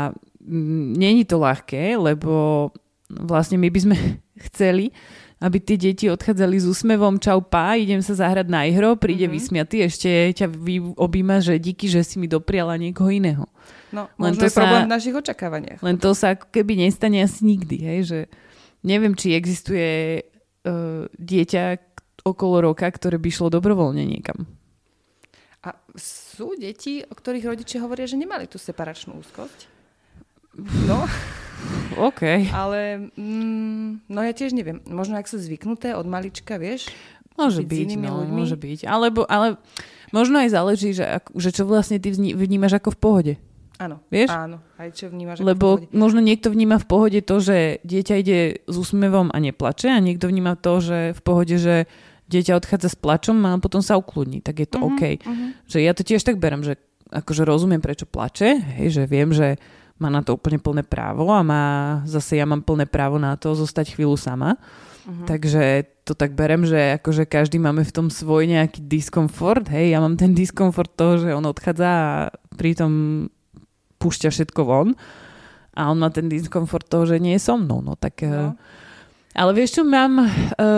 není to ľahké, lebo vlastne my by sme chceli, aby tie deti odchádzali s úsmevom, čau pá, idem sa zahrať na ihro, príde vysmiatý, ešte ťa objíma, že díky, že si mi dopriala niekoho iného. No, možno je problém v našich očakávaniach. Len to sa ako keby nestane asi nikdy, hej, že neviem, či existuje dieťa okolo roka, ktoré by šlo dobrovoľne niekam. A sú deti, o ktorých rodičia hovoria, že nemali tú separačnú úzkosť? No... OK. Ale no ja tiež neviem. Možno ak sú zvyknuté od malička, vieš? Môže byť, no, môže byť. Ale možno aj záleží, že čo vlastne ty vnímaš ako v pohode. Áno, vieš? Áno, aj čo vnímaš Lebo ako v pohode. Možno niekto vníma v pohode to, že dieťa ide s úsmevom a neplače a niekto vníma to, že v pohode, že dieťa odchádza s plačom a potom sa ukludní. Tak je to OK. Že ja to tiež tak berem, že akože rozumiem, prečo plače, hej, že viem, že má na to úplne plné právo a ja mám plné právo na to zostať chvíľu sama. Takže to tak berem, že akože každý máme v tom svoj nejaký diskomfort. Hej, ja mám ten diskomfort toho, že on odchádza a pritom púšťa všetko von. A on má ten diskomfort toho, že nie je so mnou. No tak... No. Ale vieš čo, mám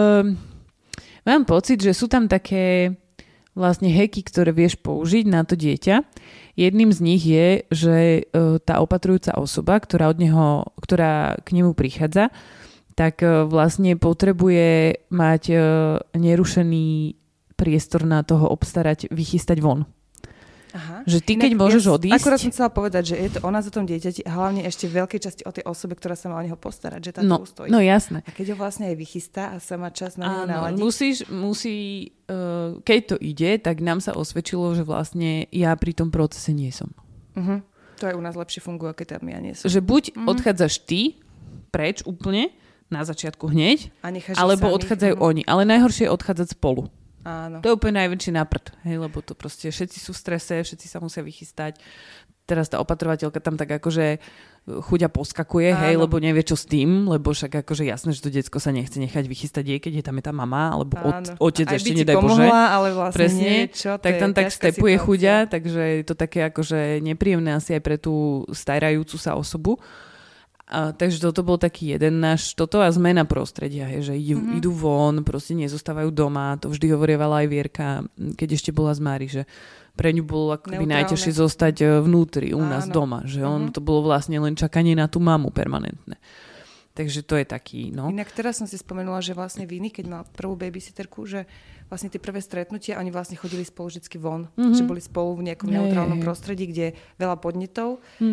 pocit, že sú tam také vlastne hacky, ktoré vieš použiť na to dieťa. Jedným z nich je, že tá opatrujúca osoba, ktorá k nemu prichádza, tak vlastne potrebuje mať nerušený priestor na toho obstarať, vychystať von. Aha. Že ty, keď môžeš odísť... Akurát som chcela povedať, že je to ona za tom dieťati a hlavne ešte v veľkej časti o tej osobe, ktorá sa má o neho postarať, že tá tu stojí. No jasné. A keď ho vlastne aj vychystá a sa má čas na neho naladiť... Keď to ide, tak nám sa osvedčilo, že vlastne ja pri tom procese nie som. To aj u nás lepšie funguje, keď tam ja nie som. Že buď odchádzaš ty preč úplne, na začiatku hneď, alebo odchádzajú oni. Ale najhoršie je odchádzať spolu. Áno. To je úplne najväčší naprd, hej, lebo to proste všetci sú v strese, všetci sa musia vychystať. Teraz tá opatrovateľka tam tak akože chuďa poskakuje, hej, lebo nevie čo s tým, lebo však akože jasné, že to decko sa nechce nechať vychystať jej, keď je tam tá mama, alebo otec ešte nedaj Bože. Ale vlastne presne, nie, čo, tak tam tak stepuje chuďa, takže je to také akože nepríjemné asi aj pre tú starajúcu sa osobu. Takže toto bol taký jeden náš a zmena prostredia, že idú von, proste nezostávajú doma. To vždy hovorievala aj Vierka, keď ešte bola z Mári, že pre ňu bolo akoby najťažšie zostať vnútri u nás doma. Že to bolo vlastne len čakanie na tú mamu permanentné. Takže to je taký, no. Inak teraz som si spomenula, že vlastne Viny, keď mal prvú babysitterku, že vlastne tie prvé stretnutia, oni vlastne chodili spolu vždycky von. Že boli spolu v nejakom neutrálnom prostredí, kde je veľa podnetov,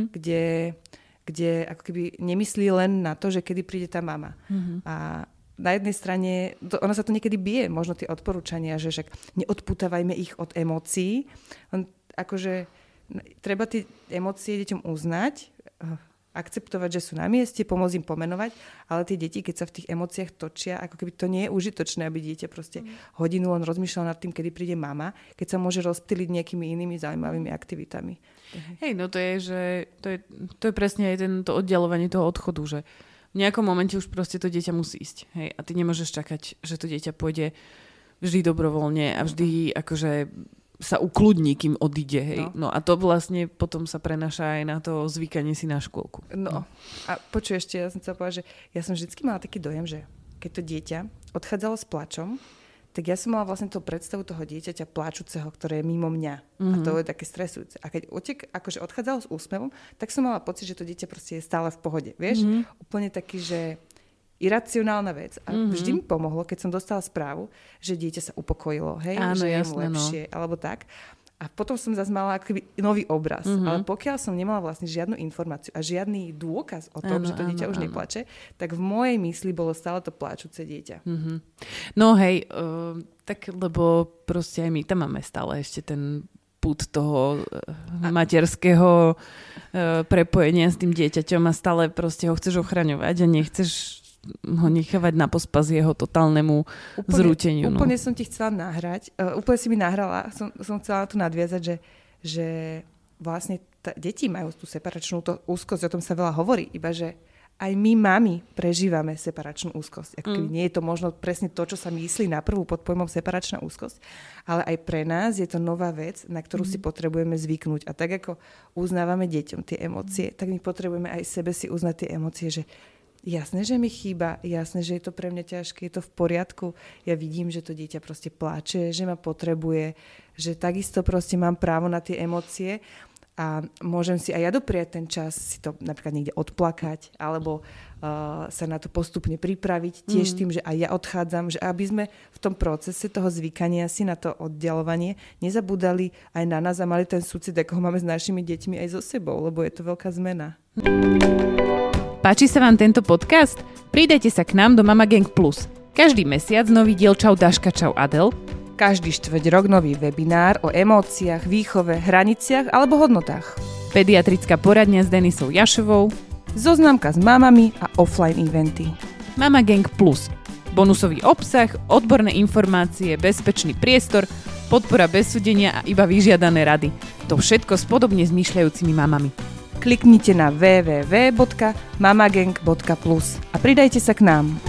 kde ako keby nemyslí len na to, že kedy príde tá mama. A na jednej strane, ona sa to niekedy bije, možno tie odporúčania, že však neodpútavajme ich od emócií. Akože treba tie emócie deťom uznať, akceptovať, že sú na mieste, pomôcť im pomenovať, ale tie deti, keď sa v tých emóciách točia, ako keby to nie je užitočné, aby dieťa proste hodinu len rozmýšľalo nad tým, kedy príde mama, keď sa môže rozptýliť nejakými inými zaujímavými aktivitami. Hej, no to je, že to je presne aj to oddialovanie toho odchodu, že v nejakom momente už proste to dieťa musí ísť. Hej, a ty nemôžeš čakať, že to dieťa pôjde vždy dobrovoľne a vždy akože sa ukludní, kým odíde. Hej. No a to vlastne potom sa prenáša aj na to zvykanie si na škôlku. No. A počuj ešte, ja som chcela povedať, že ja som vždycky mala taký dojem, že keď to dieťa odchádzalo s plačom, tak ja som mala vlastne tú predstavu toho dieťaťa pláčuceho, ktoré je mimo mňa. A to je také stresujúce. A keď akože odchádzalo s úsmevom, tak som mala pocit, že to dieťa proste je stále v pohode. Vieš? Úplne taký, že iracionálna vec. A vždy mi pomohlo, keď som dostala správu, že dieťa sa upokojilo, hej? Áno, že je jasné, mu lepšie, alebo tak. A potom som zase mala akoby nový obraz. Ale pokiaľ som nemala vlastne žiadnu informáciu a žiadny dôkaz o tom, že to dieťa už neplače, tak v mojej mysli bolo stále to pláčuce dieťa. No hej, tak lebo proste aj my tam máme stále ešte ten pud toho materského prepojenia s tým dieťaťom a stále proste ho chceš ochraňovať a nechceš ho nechávať na pospas jeho totálnemu zrúteniu. Úplne som ti chcela nahrať, úplne si mi nahrala, som chcela na to nadviazať, že vlastne deti majú tú separačnú úzkosť, o tom sa veľa hovorí, iba že aj my mami prežívame separačnú úzkosť. Ako keby nie je to možno presne to, čo sa myslí na prvú pod pojmom separačná úzkosť, ale aj pre nás je to nová vec, na ktorú si potrebujeme zvyknúť. A tak ako uznávame deťom tie emócie, tak my potrebujeme aj sebe si uznať tie emócie, že jasné, že mi chýba, jasné, že je to pre mňa ťažké, je to v poriadku. Ja vidím, že to dieťa proste pláče, že ma potrebuje, že takisto proste mám právo na tie emócie a môžem si aj ja dopriať ten čas, si to napríklad niekde odplakať alebo sa na to postupne pripraviť tiež tým, že aj ja odchádzam, že aby sme v tom procese toho zvykania si na to oddialovanie nezabudali aj na nás a mali ten súcit, ako ho máme s našimi deťmi aj so sebou, lebo je to veľká zmena. Páči sa vám tento podcast? Pridajte sa k nám do Mama Gang Plus. Každý mesiac nový diel Čau Daška, čau Adel. Každý štvrťrok nový webinár o emóciách, výchove, hraniciach alebo hodnotách. Pediatrická poradňa s Denisou Jašovou. Zoznamka s mamami a offline eventy. Mama Gang Plus. Bonusový obsah, odborné informácie, bezpečný priestor, podpora bez súdenia a iba vyžiadané rady. To všetko s podobne zmýšľajúcimi mamami. Kliknite na www.mamagang.plus a pridajte sa k nám.